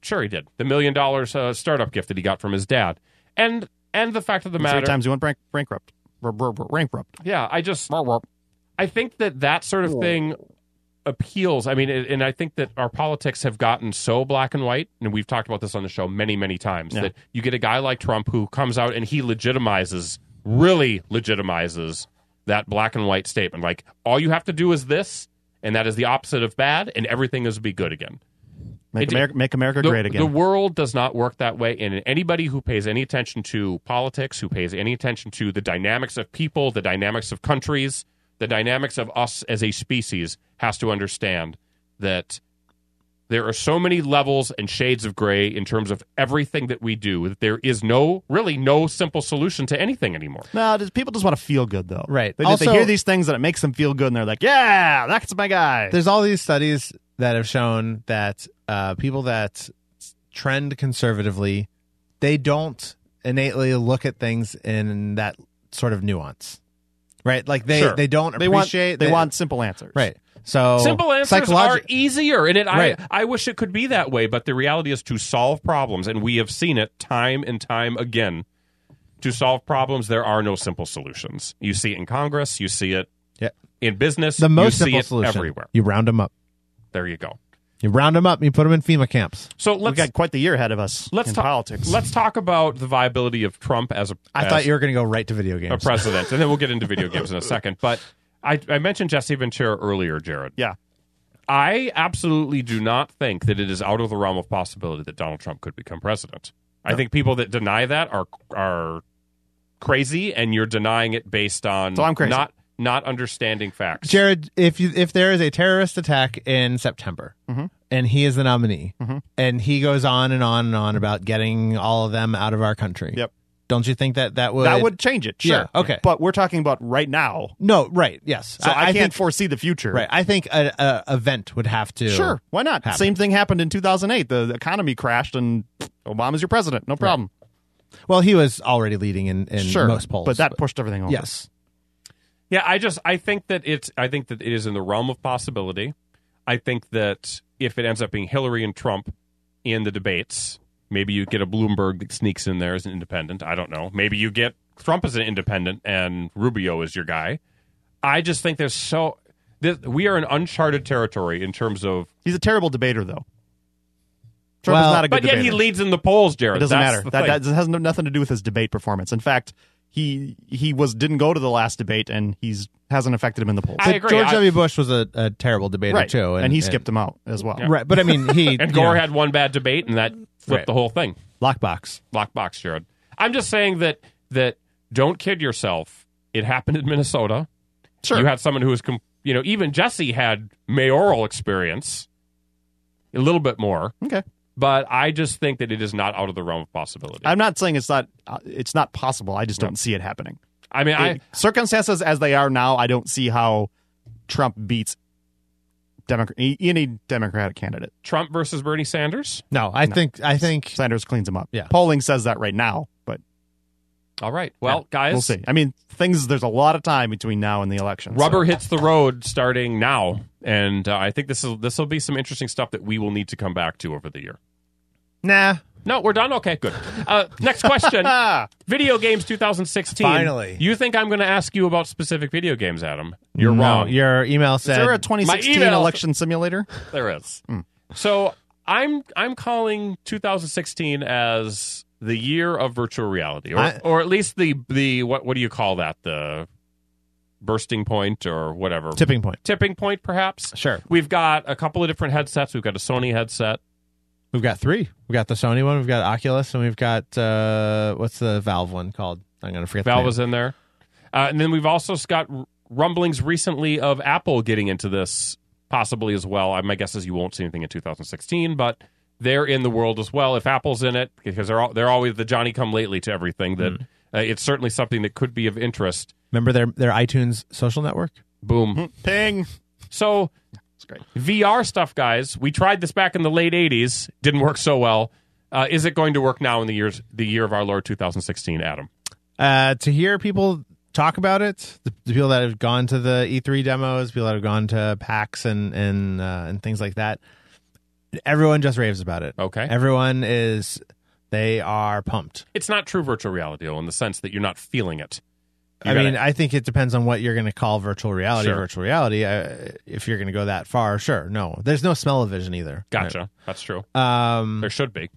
Speaker 2: Sure, he did. The million dollars uh, startup gift that he got from his dad, and and the fact of the matter,
Speaker 3: Three times he went bank- bankrupt. Bankrupt.
Speaker 2: yeah, I just I think that that sort of thing appeals. I mean, and I think that our politics have gotten so black and white, and we've talked about this on the show many, many times,
Speaker 3: Yeah.
Speaker 2: that you get a guy like Trump who comes out and he legitimizes, really legitimizes that black and white statement. Like, all you have to do is this, and that is the opposite of bad, and everything is be good again.
Speaker 3: Make
Speaker 2: It-
Speaker 3: America, make America
Speaker 2: The,
Speaker 3: great again.
Speaker 2: the world does not work that way, and anybody who pays any attention to politics, who pays any attention to the dynamics of people, the dynamics of countries, the dynamics of us as a species, has to understand that there are so many levels and shades of gray in terms of everything that we do that there is no, really no simple solution to anything anymore.
Speaker 3: No, just, people just want to feel good, though.
Speaker 4: Right.
Speaker 3: They, just, they
Speaker 4: Also-
Speaker 3: hear these things and it makes them feel good, and they're like, yeah, that's my guy.
Speaker 4: There's all these studies that have shown that uh, people that trend conservatively, they don't innately look at things in that sort of nuance, right? Like they,
Speaker 3: Sure.
Speaker 4: they don't
Speaker 3: They want,
Speaker 4: appreciate.
Speaker 3: they want simple answers.
Speaker 4: right. So
Speaker 2: Simple answers
Speaker 4: psychologi-
Speaker 2: are easier, and it,
Speaker 4: Right.
Speaker 2: I, I wish it could be that way, but the reality is to solve problems, and we have seen it time and time again. To solve problems, there are no simple solutions. You see it in Congress, you see it
Speaker 4: Yeah.
Speaker 2: in business,
Speaker 4: the most
Speaker 2: you see
Speaker 4: simple
Speaker 2: it
Speaker 4: solution.
Speaker 2: everywhere.
Speaker 4: You round them up.
Speaker 2: There you go.
Speaker 4: You round them up. And you put them in FEMA camps.
Speaker 2: So
Speaker 3: We've
Speaker 2: let's
Speaker 3: got quite the year ahead of us
Speaker 2: let's
Speaker 3: in
Speaker 2: talk
Speaker 3: politics.
Speaker 2: Let's talk about the viability of Trump as a.
Speaker 4: I
Speaker 2: as
Speaker 4: thought you were going to go right to video
Speaker 2: a
Speaker 4: games.
Speaker 2: president, and then we'll get into video games in a second. But I, I mentioned Jesse Ventura earlier, Jared.
Speaker 3: yeah.
Speaker 2: I absolutely do not think that it is out of the realm of possibility that Donald Trump could become president. I think people that deny that are are crazy, and you're denying it based on
Speaker 3: So I'm crazy.
Speaker 2: not not understanding facts.
Speaker 4: Jared, if you if there is a terrorist attack in September
Speaker 3: Mm-hmm.
Speaker 4: and he is the nominee and he goes on and on and on about getting all of them out of our country,
Speaker 3: Yep.
Speaker 4: don't you think that that would
Speaker 3: That would change it, sure.
Speaker 4: Yeah, okay.
Speaker 3: But we're talking about right now,
Speaker 4: no right yes
Speaker 3: so I, can't
Speaker 4: think,
Speaker 3: foresee the future.
Speaker 4: right I think a, a event would have to
Speaker 3: Sure, why not?
Speaker 4: happen.
Speaker 3: Same thing happened in two thousand eight. The, the economy crashed, and Obama's your president. No problem.
Speaker 4: Well, he was already leading in, in
Speaker 3: Sure,
Speaker 4: most polls,
Speaker 3: but that pushed everything over.
Speaker 4: yes.
Speaker 2: Yeah, I just I think that it's I think that it is in the realm of possibility. I think that if it ends up being Hillary and Trump in the debates, maybe you get a Bloomberg that sneaks in there as an independent. I don't know. Maybe you get Trump as an independent and Rubio is your guy. I just think there's so this, we are in uncharted territory in terms of.
Speaker 3: He's a terrible debater, though. Trump
Speaker 4: Well,
Speaker 3: is not a good
Speaker 2: But yet
Speaker 3: debater.
Speaker 2: he leads in the polls, Jared.
Speaker 3: It doesn't
Speaker 2: That's
Speaker 3: matter.
Speaker 2: the
Speaker 3: That,
Speaker 2: thing.
Speaker 3: that has no, nothing to do with his debate performance. In fact, he he was didn't go to the last debate, and he's hasn't affected him in the polls.
Speaker 2: I
Speaker 4: But
Speaker 2: agree.
Speaker 4: George
Speaker 2: I-
Speaker 4: W. Bush was a, a terrible debater
Speaker 3: right,
Speaker 4: too,
Speaker 3: and, he skipped him out as well.
Speaker 4: right. But I mean, he
Speaker 2: and
Speaker 4: you
Speaker 2: Gore
Speaker 4: know,
Speaker 2: had one bad debate, and that flipped
Speaker 4: Right.
Speaker 2: the whole thing.
Speaker 4: lockbox.
Speaker 2: Lockbox, Jared. I'm just saying that that don't kid yourself. It happened in Minnesota.
Speaker 3: Sure.
Speaker 2: You had someone who was, com- you know, even Jesse had mayoral experience, a little bit more.
Speaker 3: Okay.
Speaker 2: But I just think that it is not out of the realm of possibility.
Speaker 3: I'm not saying it's not uh, it's not possible. I just don't see it happening.
Speaker 2: I mean, I
Speaker 3: It- circumstances as they are now, I don't see how Trump beats Democrat any Democratic candidate.
Speaker 2: Trump versus Bernie Sanders.
Speaker 4: No, I think I think
Speaker 3: Sanders cleans him up.
Speaker 4: Yeah.
Speaker 3: Polling says that right now, but
Speaker 2: All right. Well, guys,
Speaker 3: we'll see. I mean, things. There's a lot of time between now and the election.
Speaker 2: rubber
Speaker 3: so.
Speaker 2: hits the road starting now, and uh, I think this is this will be some interesting stuff that we will need to come back to over the year.
Speaker 4: nah.
Speaker 2: No, we're done. Okay, good. Uh, next question: Video games twenty sixteen.
Speaker 4: Finally.
Speaker 2: You think I'm going to ask you about specific video games, Adam? You're
Speaker 4: No,
Speaker 2: wrong.
Speaker 4: Your email
Speaker 3: Is
Speaker 4: said
Speaker 3: there a twenty sixteen
Speaker 2: email-
Speaker 3: election simulator?
Speaker 2: There is. So I'm I'm calling two thousand sixteen as the year of virtual reality, or
Speaker 4: I-
Speaker 2: or at least the the what what do you call that, the bursting point or whatever,
Speaker 4: tipping point.
Speaker 2: tipping point perhaps.
Speaker 4: Sure.
Speaker 2: We've got a couple of different headsets. We've got a Sony headset.
Speaker 4: We've got three. We've got the Sony one. We've got Oculus, and we've got uh, what's the Valve one called? I'm gonna forget.
Speaker 2: Valve
Speaker 4: the
Speaker 2: is
Speaker 4: name.
Speaker 2: in there, uh, and then we've also got r- rumblings recently of Apple getting into this possibly as well. I, my guess is you won't see anything in two thousand sixteen, but they're in the world as well. If Apple's in it, because they're all, they're always the Johnny come lately to everything, that uh, it's certainly something that could be of interest.
Speaker 4: Remember their their iTunes social network?
Speaker 2: Boom.
Speaker 3: Ping.
Speaker 2: So
Speaker 3: That's great.
Speaker 2: V R stuff, guys. We tried this back in the late eighties. Didn't work so well. Uh, is it going to work now in the years the year of our Lord two thousand sixteen, Adam?
Speaker 4: Uh, to hear people talk about it, the, the people that have gone to the E three demos, people that have gone to PAX and and uh, and things like that, Everyone just raves about it.
Speaker 2: Okay.
Speaker 4: Everyone is, they are pumped.
Speaker 2: It's not true virtual reality, though, in the sense that you're not feeling it. You
Speaker 4: I
Speaker 2: gotta-
Speaker 4: mean, I think it depends on what you're going to call virtual reality.
Speaker 2: Sure.
Speaker 4: Virtual reality, uh, if you're going to go that far, sure. No, there's no smell-o-vision either.
Speaker 2: Gotcha. That's true.
Speaker 4: Um,
Speaker 2: There should be.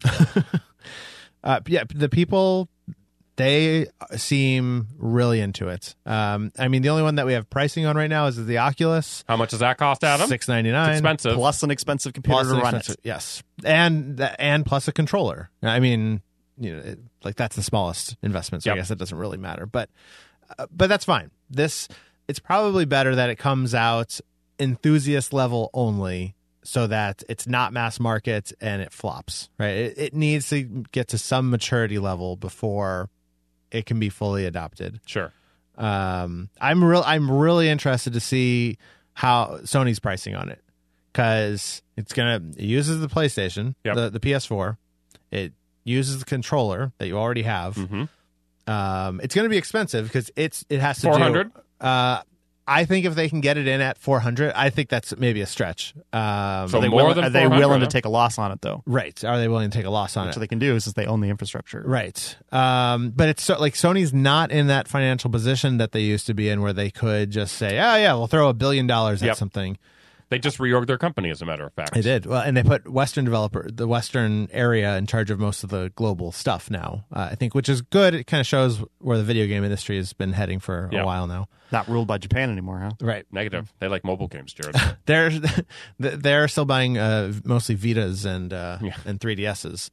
Speaker 4: uh, yeah, the people, they seem really into it. Um, I mean, the only one that we have pricing on right now is the Oculus.
Speaker 2: How much does that cost, Adam?
Speaker 4: six ninety-nine.
Speaker 2: Expensive.
Speaker 3: Plus an expensive computer
Speaker 4: Plus
Speaker 3: to
Speaker 4: an
Speaker 3: run
Speaker 4: expensive-
Speaker 3: it.
Speaker 4: Yes, and th- and plus a controller. I mean, you know, it, like that's the smallest investment, so
Speaker 2: Yep.
Speaker 4: I guess it doesn't really matter. But uh, but that's fine. This it's probably better that it comes out enthusiast level only, so that it's not mass market and it flops. Right? It, it needs to get to some maturity level before it can be fully adopted.
Speaker 2: Sure.
Speaker 4: Um, I'm real. I'm really interested to see how Sony's pricing on it, because it's gonna it uses the PlayStation,
Speaker 2: Yep.
Speaker 4: the the P S four. It uses the controller that you already have.
Speaker 2: Mm-hmm.
Speaker 4: Um, it's gonna be expensive because it's it has to
Speaker 2: four hundred?
Speaker 4: do. Uh, I think if they can get it in at four hundred, I think that's maybe a stretch. Um,
Speaker 2: So
Speaker 3: Are they,
Speaker 2: more
Speaker 3: willing,
Speaker 2: than
Speaker 3: are they
Speaker 2: four hundred,
Speaker 3: willing to
Speaker 2: huh?
Speaker 3: take a loss on it, though?
Speaker 4: right? Are they willing to take a loss on
Speaker 3: Which
Speaker 4: it?
Speaker 3: they can do since they own the infrastructure.
Speaker 4: Right. Um, but it's so, like Sony's not in that financial position that they used to be in, where they could just say, "Oh yeah, we'll throw a billion dollars at
Speaker 2: Yep.
Speaker 4: something."
Speaker 2: They just reorged their company, as a matter of fact.
Speaker 4: They did well, and they put Western developer, the Western area, in charge of most of the global stuff now. Uh, I think, which is good. It kind of shows where the video game industry has been heading for
Speaker 2: Yeah.
Speaker 4: a while now.
Speaker 3: Not ruled by Japan anymore, huh?
Speaker 4: Right.
Speaker 2: Negative. They like mobile games, Jared.
Speaker 4: They're they're still buying uh, mostly Vitas and uh,
Speaker 2: Yeah.
Speaker 4: and three D S's.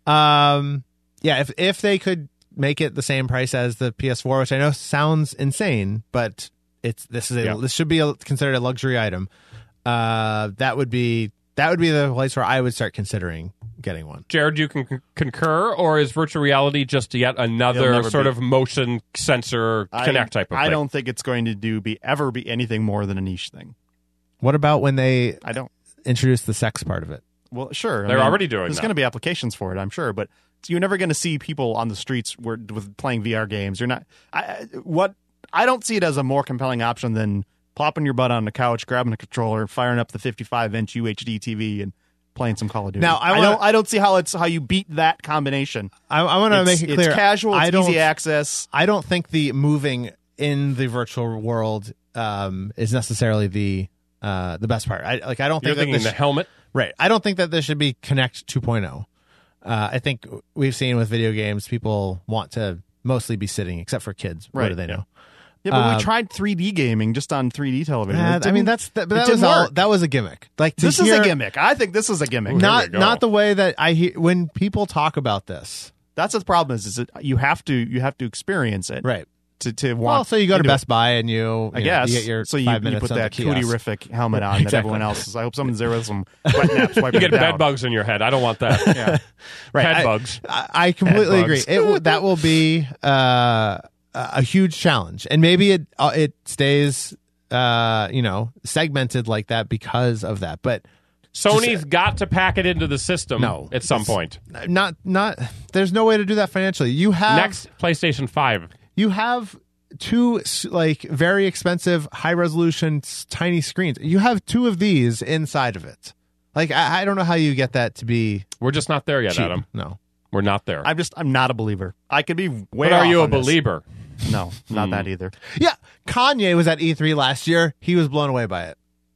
Speaker 4: Um, yeah, if if they could make it the same price as the P S four, which I know sounds insane, but it's this is a,
Speaker 2: Yeah.
Speaker 4: this should be a, considered a luxury item. Uh, that would be that would be the place where I would start considering getting one.
Speaker 2: Jared, you can con- concur, or is virtual reality just yet
Speaker 3: It'll
Speaker 2: another
Speaker 3: never
Speaker 2: sort
Speaker 3: be-
Speaker 2: of motion sensor
Speaker 3: I-
Speaker 2: connect type of
Speaker 3: I
Speaker 2: thing?
Speaker 3: don't think it's going to do be ever be anything more than a niche thing.
Speaker 4: What about when they
Speaker 3: I don't.
Speaker 4: introduce the sex part of it?
Speaker 3: Well, sure. I
Speaker 2: They're
Speaker 3: mean,
Speaker 2: already doing
Speaker 3: There's
Speaker 2: that.
Speaker 3: going to be applications for it, I'm sure, but you're never going to see people on the streets where, with playing V R games. You're not. I, I- what I don't see it as a more compelling option than plopping your butt on the couch, grabbing a controller, firing up the fifty-five inch U H D T V, and playing some Call of Duty.
Speaker 4: Now, I wanna-
Speaker 3: don't. I don't see how it's how you beat that combination.
Speaker 4: I, I want to
Speaker 3: It's-
Speaker 4: make it clear.
Speaker 3: It's casual. It's
Speaker 4: I don't.
Speaker 3: easy access.
Speaker 4: I don't think the moving in the virtual world um, is necessarily the uh, the best part. I like. I don't
Speaker 2: You're
Speaker 4: think that
Speaker 2: thinking
Speaker 4: this
Speaker 2: the helmet?
Speaker 4: right. I don't think that there should be Kinect two point oh. Uh, I think we've seen with video games, people want to mostly be sitting, except for kids. What
Speaker 3: Right.
Speaker 4: do they know?
Speaker 3: Yeah, but
Speaker 4: Um,
Speaker 3: we tried three D gaming just on three D television. It
Speaker 4: Uh, I
Speaker 3: didn't-
Speaker 4: mean, that's that, but
Speaker 3: it
Speaker 4: that
Speaker 3: didn't
Speaker 4: was all.
Speaker 3: work.
Speaker 4: That was a gimmick. Like to
Speaker 3: This
Speaker 4: hear,
Speaker 3: is a gimmick. I think this is a gimmick.
Speaker 2: Ooh,
Speaker 4: Not
Speaker 2: Here we go.
Speaker 4: not the way that I hear when people talk about this.
Speaker 3: That's what the problem is. Is that you have to you have to experience it
Speaker 4: Right.
Speaker 3: to to want.
Speaker 4: Well, so you go to
Speaker 3: into it.
Speaker 4: Best Buy and you,
Speaker 3: I
Speaker 4: you know,
Speaker 3: guess.
Speaker 4: you get your
Speaker 3: so you,
Speaker 4: five
Speaker 3: you
Speaker 4: minutes
Speaker 3: put
Speaker 4: on the
Speaker 3: that
Speaker 4: kiosk.
Speaker 3: cootie-rific helmet on that
Speaker 4: Exactly.
Speaker 3: everyone else is. I hope someone's there with some wet naps wiping
Speaker 2: You get
Speaker 3: it down.
Speaker 2: bed bugs in your head. I don't want that.
Speaker 3: Yeah.
Speaker 4: Right.
Speaker 2: Head
Speaker 4: I-
Speaker 2: bugs.
Speaker 4: I, I completely
Speaker 3: Head
Speaker 4: agree.
Speaker 3: bugs.
Speaker 4: It will- that will be uh, a huge challenge, and maybe it uh, it stays uh, you know segmented like that because of that. But
Speaker 2: Sony's got to pack it into the system
Speaker 4: No.
Speaker 2: at some point.
Speaker 4: not not there's no way to do that financially. You have
Speaker 2: Next, PlayStation five.
Speaker 4: you have two s- like very expensive high resolution s- tiny screens. You have two of these inside of it. Like I, I don't know how you get that to be
Speaker 2: We're just not there yet,
Speaker 4: cheap.
Speaker 2: Adam.
Speaker 4: No.
Speaker 2: We're not there.
Speaker 3: I'm just I'm not a believer. I could be way.
Speaker 2: but are
Speaker 3: off
Speaker 2: you a
Speaker 3: on this.
Speaker 2: believer?
Speaker 3: No, not
Speaker 2: Hmm.
Speaker 3: that either.
Speaker 4: Yeah, Kanye was at E three last year. He was blown away by it.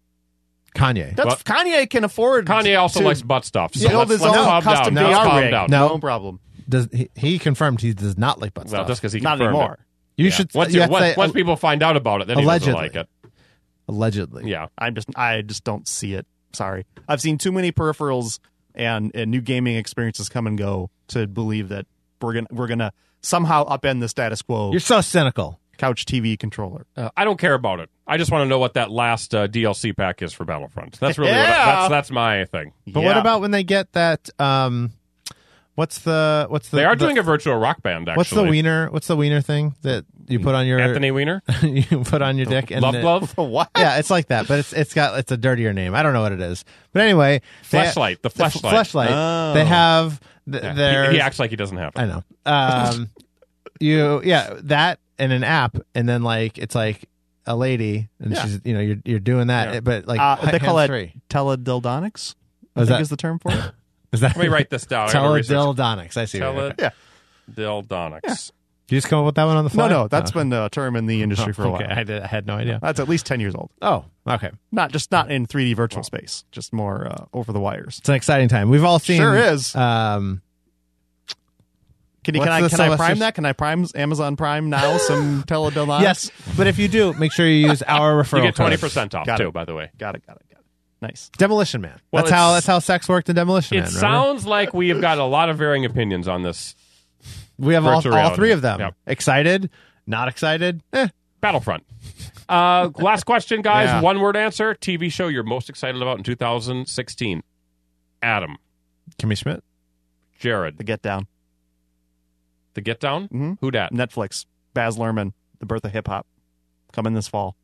Speaker 4: Kanye.
Speaker 3: That's
Speaker 2: Well,
Speaker 3: Kanye can afford.
Speaker 2: Kanye also
Speaker 3: to
Speaker 2: likes butt stuff. So
Speaker 3: build
Speaker 2: let's,
Speaker 3: his
Speaker 2: let's
Speaker 3: own
Speaker 2: calm
Speaker 3: custom
Speaker 2: down.
Speaker 3: V
Speaker 2: Let's
Speaker 3: R
Speaker 2: calm
Speaker 3: rig.
Speaker 2: down.
Speaker 4: No.
Speaker 3: No problem.
Speaker 4: Does he, he confirmed he does not like butt
Speaker 2: Well,
Speaker 4: stuff.
Speaker 2: just because he
Speaker 3: Not
Speaker 2: confirmed
Speaker 3: anymore.
Speaker 4: you
Speaker 2: it.
Speaker 4: should
Speaker 2: Once,
Speaker 4: you
Speaker 2: you,
Speaker 4: have to
Speaker 2: once,
Speaker 4: say,
Speaker 2: once people find out about it, then he
Speaker 4: allegedly.
Speaker 2: doesn't like it.
Speaker 4: allegedly.
Speaker 2: Yeah.
Speaker 3: I'm just I just don't see it. Sorry, I've seen too many peripherals and, and new gaming experiences come and go to believe that we're gonna we're gonna somehow upend the status quo.
Speaker 4: You're so cynical.
Speaker 3: couch T V controller.
Speaker 2: Uh, I don't care about it. I just want to know what that last uh, D L C pack is for Battlefront. That's really what I,
Speaker 3: Yeah.
Speaker 2: that's that's my thing.
Speaker 4: But what
Speaker 3: Yeah.
Speaker 4: about when they get that? Um, what's the what's the
Speaker 2: They are
Speaker 4: the-
Speaker 2: doing a virtual rock band. Actually,
Speaker 4: what's the wiener? What's the wiener thing that you put on your
Speaker 2: Anthony Weiner,
Speaker 4: you put on your dick? And
Speaker 2: Love
Speaker 4: it-
Speaker 2: Glove,
Speaker 3: what?
Speaker 4: Yeah, it's like that, but it's it's got it's a dirtier name. I don't know what it is, but anyway, they-
Speaker 2: Fleshlight, the
Speaker 4: the f-
Speaker 2: Fleshlight.
Speaker 4: Fleshlight.
Speaker 3: Oh.
Speaker 4: They have th-
Speaker 2: Yeah.
Speaker 4: there's
Speaker 2: He, he acts like he doesn't have it.
Speaker 4: I know. Um, you yeah that and an app, and then like it's like a lady, and
Speaker 3: Yeah.
Speaker 4: she's you know you're you're doing that,
Speaker 2: Yeah.
Speaker 4: but like
Speaker 3: Uh, they call it
Speaker 4: hands-free.
Speaker 3: teledildonics. I
Speaker 4: Is
Speaker 3: think
Speaker 4: that-
Speaker 3: is the term for it.
Speaker 4: Is that
Speaker 2: Let me write this down. I gotta research.
Speaker 4: teledildonics? I see.
Speaker 2: Tele-
Speaker 4: Okay.
Speaker 3: Yeah.
Speaker 2: Dildonics.
Speaker 4: Did you just come up with that one on the fly?
Speaker 3: No, no, that's
Speaker 4: Oh.
Speaker 3: been a term in the industry for a
Speaker 4: okay.
Speaker 3: while.
Speaker 4: I, did, I had no idea.
Speaker 3: That's at least ten years old.
Speaker 4: Oh, okay.
Speaker 3: Not just not in three D virtual space, just more uh, over the wires.
Speaker 4: It's an exciting time. We've all seen.
Speaker 3: Sure is.
Speaker 4: Um,
Speaker 3: Can, you,
Speaker 4: What's
Speaker 3: can I
Speaker 4: the
Speaker 3: can I
Speaker 4: Sylvester-
Speaker 3: prime that? Can I prime Amazon Prime now some teledildonics?
Speaker 4: yes, but if you do, make sure you use our referral.
Speaker 2: You get twenty
Speaker 4: code.
Speaker 2: percent off,
Speaker 3: Got
Speaker 2: too,
Speaker 3: it.
Speaker 2: by the way.
Speaker 3: Got it, got it, got it. Nice.
Speaker 4: Demolition Man.
Speaker 2: Well,
Speaker 4: that's how
Speaker 2: it's-
Speaker 4: that's how sex worked in Demolition
Speaker 2: It
Speaker 4: Man. remember?
Speaker 2: sounds like we have got a lot of varying opinions on this.
Speaker 4: We have all,
Speaker 2: virtual
Speaker 4: all
Speaker 2: reality.
Speaker 4: three of them.
Speaker 2: Yep.
Speaker 4: Excited, not excited. Eh.
Speaker 2: Battlefront. Uh, last question, guys.
Speaker 3: Yeah.
Speaker 2: One word answer. T V show you're most excited about in two thousand sixteen. Adam.
Speaker 4: Kimmy Schmidt.
Speaker 2: Jared.
Speaker 3: The Get Down.
Speaker 2: The Get Down?
Speaker 3: Mhm.
Speaker 2: Who dat?
Speaker 3: Netflix. Baz Luhrmann. The Birth of Hip Hop. Coming this fall.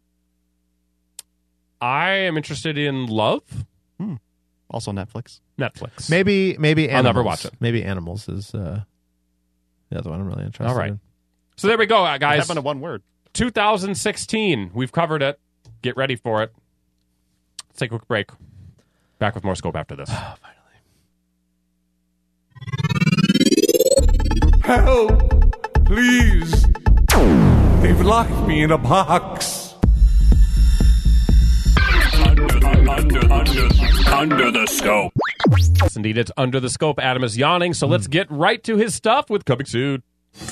Speaker 2: I am interested in Love.
Speaker 3: Also Netflix.
Speaker 2: Netflix.
Speaker 4: Maybe maybe animals.
Speaker 2: I'll never watch it.
Speaker 4: Maybe Animals is uh, the other one I'm really interested
Speaker 2: All right.
Speaker 4: in.
Speaker 2: So there we go, uh,
Speaker 3: What
Speaker 2: guys.
Speaker 3: happened to one word?
Speaker 2: two thousand sixteen. We've covered it. Get ready for it. Let's take a quick break. Back with more Scope after this.
Speaker 1: Help! Please! They've locked me in a box.
Speaker 6: Under, under, under, under the scope.
Speaker 2: Yes, indeed, it's Under the Scope. Adam is yawning, so let's get right to his stuff with coming soon.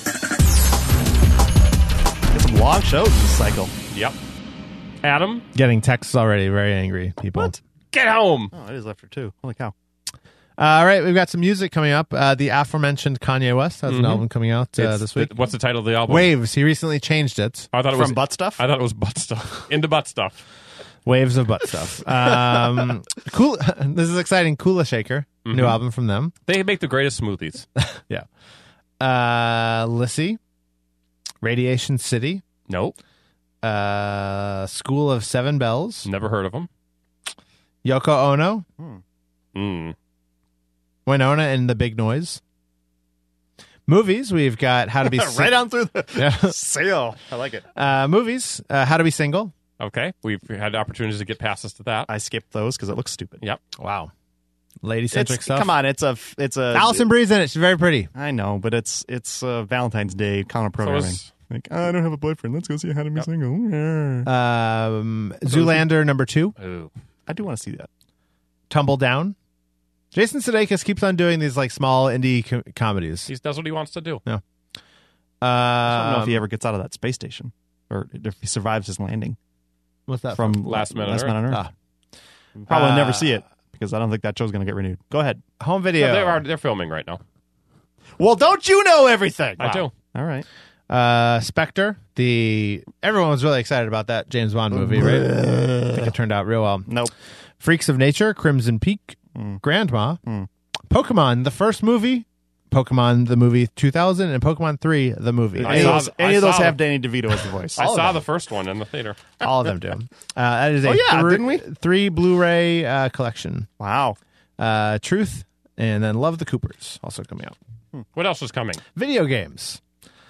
Speaker 3: Get some long shows this cycle.
Speaker 2: Yep. Adam,
Speaker 4: Getting texts already. Very angry people.
Speaker 3: What?
Speaker 2: get home.
Speaker 3: Oh, it is after two. Holy cow.
Speaker 4: Uh, all right, we've got some music coming up. Uh, the aforementioned Kanye West has an album coming out uh,
Speaker 2: It's-
Speaker 4: this week.
Speaker 2: What's the title of the album?
Speaker 4: Waves. He recently changed it.
Speaker 2: I thought it
Speaker 3: From
Speaker 2: was
Speaker 3: butt stuff?
Speaker 2: I thought it was butt stuff. Into butt stuff.
Speaker 4: Waves of butt stuff. Um, cool. This is exciting. Kula Shaker, new album from them.
Speaker 2: They make the greatest smoothies.
Speaker 4: Yeah. Uh, Lissy, Radiation City,
Speaker 2: Nope.
Speaker 4: uh, School of Seven Bells,
Speaker 2: Never heard of them.
Speaker 4: Yoko Ono,
Speaker 2: Mm.
Speaker 4: Winona and the Big Noise. Movies, we've got How to Be
Speaker 3: right on through the
Speaker 4: Yeah.
Speaker 3: sale. I like it.
Speaker 4: Uh, movies, uh, How to Be Single.
Speaker 2: Okay. We've had opportunities to get past us to that.
Speaker 3: I skipped those because it looks stupid.
Speaker 2: Yep.
Speaker 4: Wow. Lady-centric
Speaker 3: It's,
Speaker 4: stuff.
Speaker 3: come on, it's a it's a
Speaker 4: Allison Brie's in it. She's very pretty.
Speaker 3: I know, but it's it's uh, Valentine's Day counter programming.
Speaker 2: So is-
Speaker 3: like, oh, I don't have a boyfriend. Let's go see How to Be Single. Yeah.
Speaker 4: Um, Zoolander number two,
Speaker 2: Ooh.
Speaker 3: I do want to see that.
Speaker 4: Tumble Down. Jason Sudeikis keeps on doing these like small indie co- comedies.
Speaker 2: He does what he wants to do.
Speaker 4: Uh,
Speaker 3: I don't know if he ever gets out of that space station or if he survives his landing
Speaker 4: What's that
Speaker 3: from
Speaker 2: Last Man on
Speaker 3: Last
Speaker 2: Earth?
Speaker 3: Man on Earth.
Speaker 4: Ah.
Speaker 3: Probably
Speaker 4: Uh,
Speaker 3: never see it because I don't think that show's going to get renewed. Go ahead.
Speaker 4: Home video.
Speaker 2: No, they are, they're filming right now.
Speaker 3: Well, don't you know everything?
Speaker 2: I do.
Speaker 3: All right.
Speaker 4: Uh, Spectre. The everyone was really excited about that James Bond movie, right? I think it turned out real well.
Speaker 3: Nope.
Speaker 4: Freaks of Nature, Crimson Peak, Grandma, Pokemon, the first movie, Pokemon the movie two thousand, and Pokemon three the movie.
Speaker 2: I
Speaker 3: Any,
Speaker 2: saw
Speaker 3: of those,
Speaker 2: the-
Speaker 3: any
Speaker 2: I
Speaker 3: of those
Speaker 2: saw
Speaker 3: have
Speaker 2: the-
Speaker 3: Danny DeVito as the voice.
Speaker 2: I
Speaker 3: All of
Speaker 2: saw
Speaker 3: them.
Speaker 2: the first one in the theater.
Speaker 4: All of them do. Uh, that is a
Speaker 3: Oh, yeah,
Speaker 4: three,
Speaker 3: didn't we?
Speaker 4: three Blu-ray uh, collection.
Speaker 3: Wow.
Speaker 4: Uh, Truth, and then Love the Coopers also coming out.
Speaker 2: What else is coming?
Speaker 4: Video games.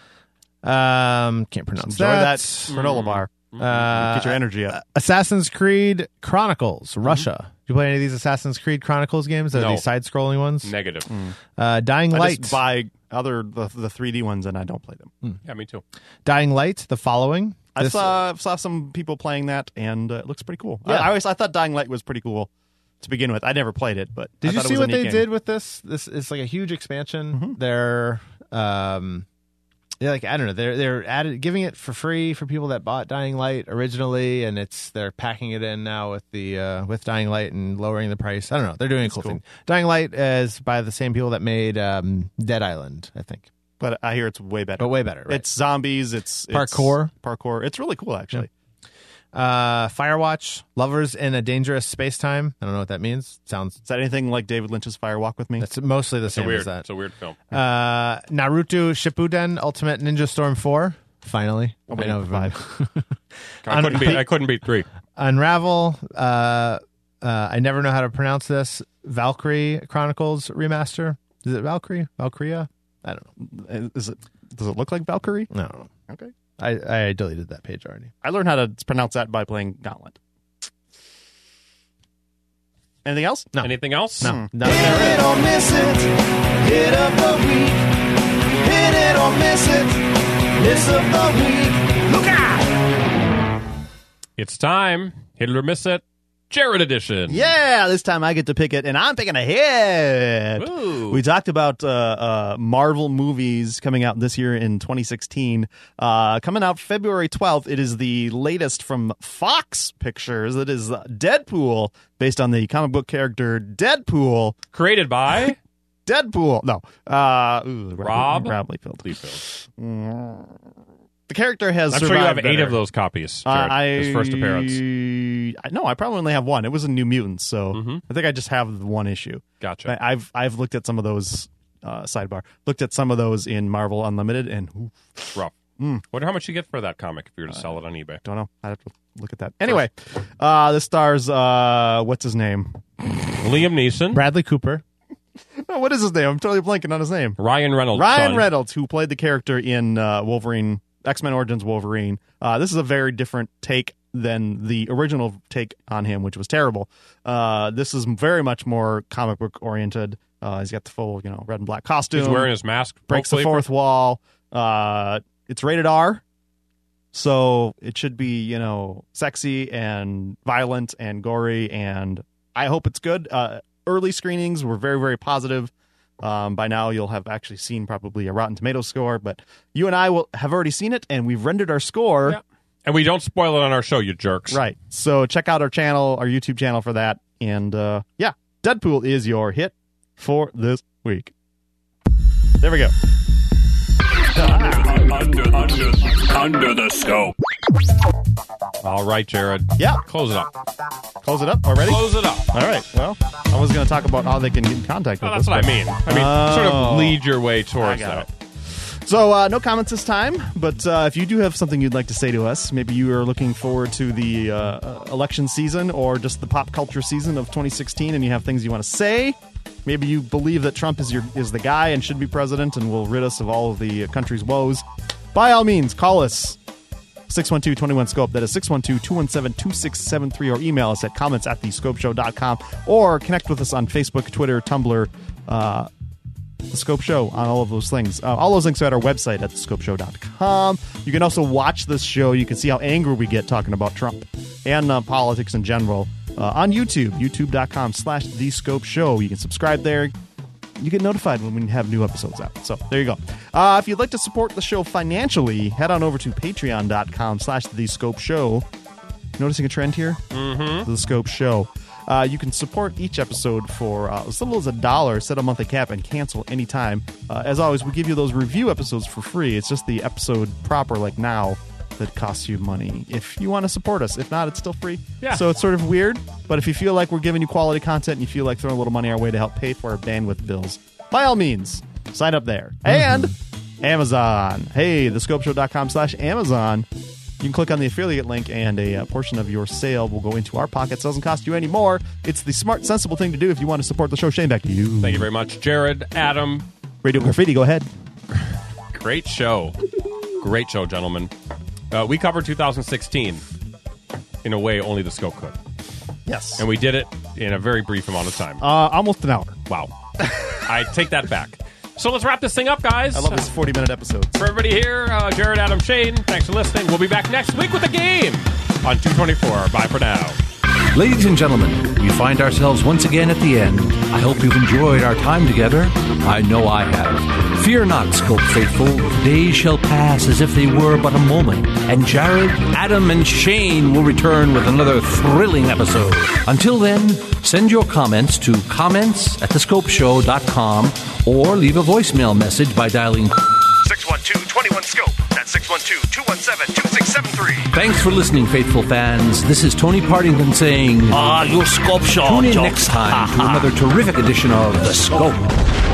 Speaker 4: Um, can't pronounce
Speaker 3: Enjoy
Speaker 4: that.
Speaker 3: that granola bar.
Speaker 4: Uh,
Speaker 3: Get your energy up.
Speaker 4: Assassin's Creed Chronicles Russia. Do you play any of these Assassin's Creed Chronicles games? Are
Speaker 2: No.
Speaker 4: these side-scrolling ones?
Speaker 2: Negative.
Speaker 4: Uh, Dying
Speaker 3: I
Speaker 4: Light.
Speaker 3: just buy other the, the three D ones and I don't play them.
Speaker 2: Yeah, me too.
Speaker 4: Dying Light. The Following.
Speaker 3: I
Speaker 4: This-
Speaker 3: saw saw some people playing that and uh, it looks pretty cool. I,
Speaker 4: Yeah.
Speaker 3: I always I thought Dying Light was pretty cool to begin with. I never played it, but
Speaker 4: Did
Speaker 3: I
Speaker 4: you
Speaker 3: thought it
Speaker 4: see
Speaker 3: was a
Speaker 4: what
Speaker 3: neat
Speaker 4: they
Speaker 3: game.
Speaker 4: did with this? This is like a huge expansion. They're, um, they're like I don't know. They're they're added giving it for free for people that bought Dying Light originally, and it's they're packing it in now with the uh, with Dying Light and lowering the price. I don't know. They're doing a cool,
Speaker 3: cool.
Speaker 4: thing. Dying Light is by the same people that made um, Dead Island, I think,
Speaker 3: But I hear it's way better.
Speaker 4: but way better. Right?
Speaker 3: It's zombies. It's, it's
Speaker 4: Parkour.
Speaker 3: Parkour. It's really cool, actually.
Speaker 4: uh, Firewatch, Lovers in a Dangerous Space Time. I don't know what that means. Sounds
Speaker 3: Is that anything like David Lynch's Firewalk with Me?
Speaker 4: that's mostly the
Speaker 2: It's a
Speaker 4: same
Speaker 2: weird.
Speaker 4: as that.
Speaker 2: It's a weird film.
Speaker 4: Uh, Naruto Shippuden Ultimate Ninja Storm four. Finally, I
Speaker 3: waiting
Speaker 4: know
Speaker 3: for
Speaker 4: five.
Speaker 2: I couldn't beat. I couldn't beat three.
Speaker 4: Unravel. Uh, uh, I never know how to pronounce this. Valkyrie Chronicles remaster. Is it Valkyrie? Valkyria? I don't know.
Speaker 3: Is it? Does it look like Valkyrie?
Speaker 4: I don't know.
Speaker 3: Okay.
Speaker 4: I, I deleted that page already.
Speaker 3: I learned how to pronounce that by playing Gauntlet. Anything else?
Speaker 4: No.
Speaker 2: Anything else?
Speaker 4: No.
Speaker 3: No.
Speaker 7: Hit it or miss it. Hit of the week. Hit it or miss it. Miss of the week. Look out!
Speaker 2: It's time. Hit it or miss it. Jared edition.
Speaker 3: Yeah, this time I get to pick it, and I'm picking a hit.
Speaker 2: Ooh.
Speaker 3: We talked about uh, uh, Marvel movies coming out this year in twenty sixteen. Uh, coming out February twelfth, it is the latest from Fox Pictures. It is Deadpool, based on the comic book character Deadpool.
Speaker 2: Created by
Speaker 3: Deadpool. No. Uh, ooh,
Speaker 2: Rob
Speaker 3: Rob Liefeld.
Speaker 2: Liefeld.
Speaker 3: The character has
Speaker 2: I'm
Speaker 3: survived
Speaker 2: sure you have eight
Speaker 3: better.
Speaker 2: of those copies,
Speaker 3: Uh,
Speaker 2: Jared.
Speaker 3: I,
Speaker 2: his first appearance.
Speaker 3: I, no, I probably only have one. It was in New Mutants, so
Speaker 2: Mhm.
Speaker 3: I think I just have one issue.
Speaker 2: Gotcha.
Speaker 3: I, I've I've looked at some of those. Uh, sidebar. Looked at some of those in Marvel Unlimited, and oof,
Speaker 2: Rough.
Speaker 3: Mm.
Speaker 2: Wonder how much you get for that comic if you were to sell it on eBay.
Speaker 3: don't know. I have to look at that. Anyway, uh, this stars uh, what's his name?
Speaker 2: Liam Neeson,
Speaker 4: Bradley Cooper.
Speaker 3: Oh, what is his name? I'm totally blanking on his name.
Speaker 2: Ryan Reynolds.
Speaker 3: Ryan
Speaker 2: son.
Speaker 3: Reynolds, who played the character in uh, Wolverine, X-Men Origins Wolverine. Uh, this is a very different take than the original take on him, which was terrible. Uh, this is very much more comic book oriented. Uh, he's got the full, you know, red and black costume.
Speaker 2: He's wearing his mask.
Speaker 3: breaks the
Speaker 2: hopefully,
Speaker 3: fourth wall. Uh, it's rated R, so it should be, you know, sexy and violent and gory, and I hope it's good. Uh, early screenings were very, very positive. Um, by now, you'll have actually seen probably a Rotten Tomatoes score, but you and I will have already seen it, and we've rendered our score.
Speaker 2: Yeah. And we don't spoil it on our show, you jerks.
Speaker 3: Right. So check out our channel, our YouTube channel for that. And uh, yeah, Deadpool is your hit for this week. There we go.
Speaker 6: Under, under, under, under the scope.
Speaker 2: All right, Jared.
Speaker 3: Yeah.
Speaker 2: Close it up.
Speaker 3: Close it up already?
Speaker 2: Close it up.
Speaker 3: All right. Well, I was going to talk about how they can get in contact
Speaker 2: Well,
Speaker 3: with
Speaker 2: that's
Speaker 3: us.
Speaker 2: what I
Speaker 3: but-
Speaker 2: mean. I mean, sort
Speaker 3: Oh.
Speaker 2: of lead your way
Speaker 3: I
Speaker 2: towards
Speaker 3: got
Speaker 2: that.
Speaker 3: it. So, uh, no comments this time, but uh, if you do have something you'd like to say to us, maybe you are looking forward to the uh, election season or just the pop culture season of twenty sixteen and you have things you want to say, maybe you believe that Trump is your is the guy and should be president and will rid us of all of the country's woes, by all means, call us. six one two, two one, scope. That is six one two, two one seven, two six seven three, or email us at comments at the scope show dot com, or connect with us on Facebook, Twitter, Tumblr, uh, The Scope Show, on all of those things. Uh, all those links are at our website at the scope show dot com. You can also watch this show. You can see how angry we get talking about Trump and uh, politics in general uh, on YouTube, youtube dot com slash The Scope Show. You can subscribe there. You get notified when we have new episodes out. So there you go. Uh, if you'd like to support the show financially, head on over to patreon dot com slash The Scope Show. Noticing a trend here? Mm-hmm. The Scope Show. Uh, you can support each episode for uh, as little as a dollar, set a monthly cap, and cancel anytime. Uh, as always, we give you those review episodes for free. It's just the episode proper, like now, that costs you money if you want to support us. If not, it's still free.
Speaker 2: Yeah.
Speaker 3: So it's sort of weird, but if you feel like we're giving you quality content and you feel like throwing a little money our way to help pay for our bandwidth bills, by all means, sign up there. And Amazon. Hey, the scope show dot com slash Amazon. You can click on the affiliate link, and a uh, portion of your sale will go into our pockets. Doesn't cost you any more. It's the smart, sensible thing to do if you want to support the show. Shane, back to you.
Speaker 2: Thank you very much, Jared, Adam.
Speaker 3: Radio Graffiti, go ahead.
Speaker 2: Great show. Great show, gentlemen. Uh, we covered two thousand sixteen in a way only the Scope could.
Speaker 3: Yes.
Speaker 2: And we did it in a very brief amount of time.
Speaker 3: Uh, almost an hour.
Speaker 2: Wow. I take that back. So let's wrap this thing up, guys.
Speaker 3: I love this forty-minute episodes.
Speaker 2: For everybody here, uh, Jared, Adam, Shane, thanks for listening. We'll be back next week with a game on two twenty-four. Bye for now.
Speaker 5: Ladies and gentlemen, we find ourselves once again at the end. I hope you've enjoyed our time together. I know I have. Fear not, Scope faithful. Days shall pass as if they were but a moment, and Jared, Adam, and Shane will return with another thrilling episode. Until then, send your comments to comments at the scope show dot com or leave a voicemail message by dialing
Speaker 8: six one two, two one, scope. That's six one two, two one seven, two six seven three.
Speaker 5: Thanks for listening, faithful fans. This is Tony Partington saying,
Speaker 8: Ah, your Scope Show.
Speaker 5: tune in
Speaker 8: jokes.
Speaker 5: next time to another terrific edition of The Scope.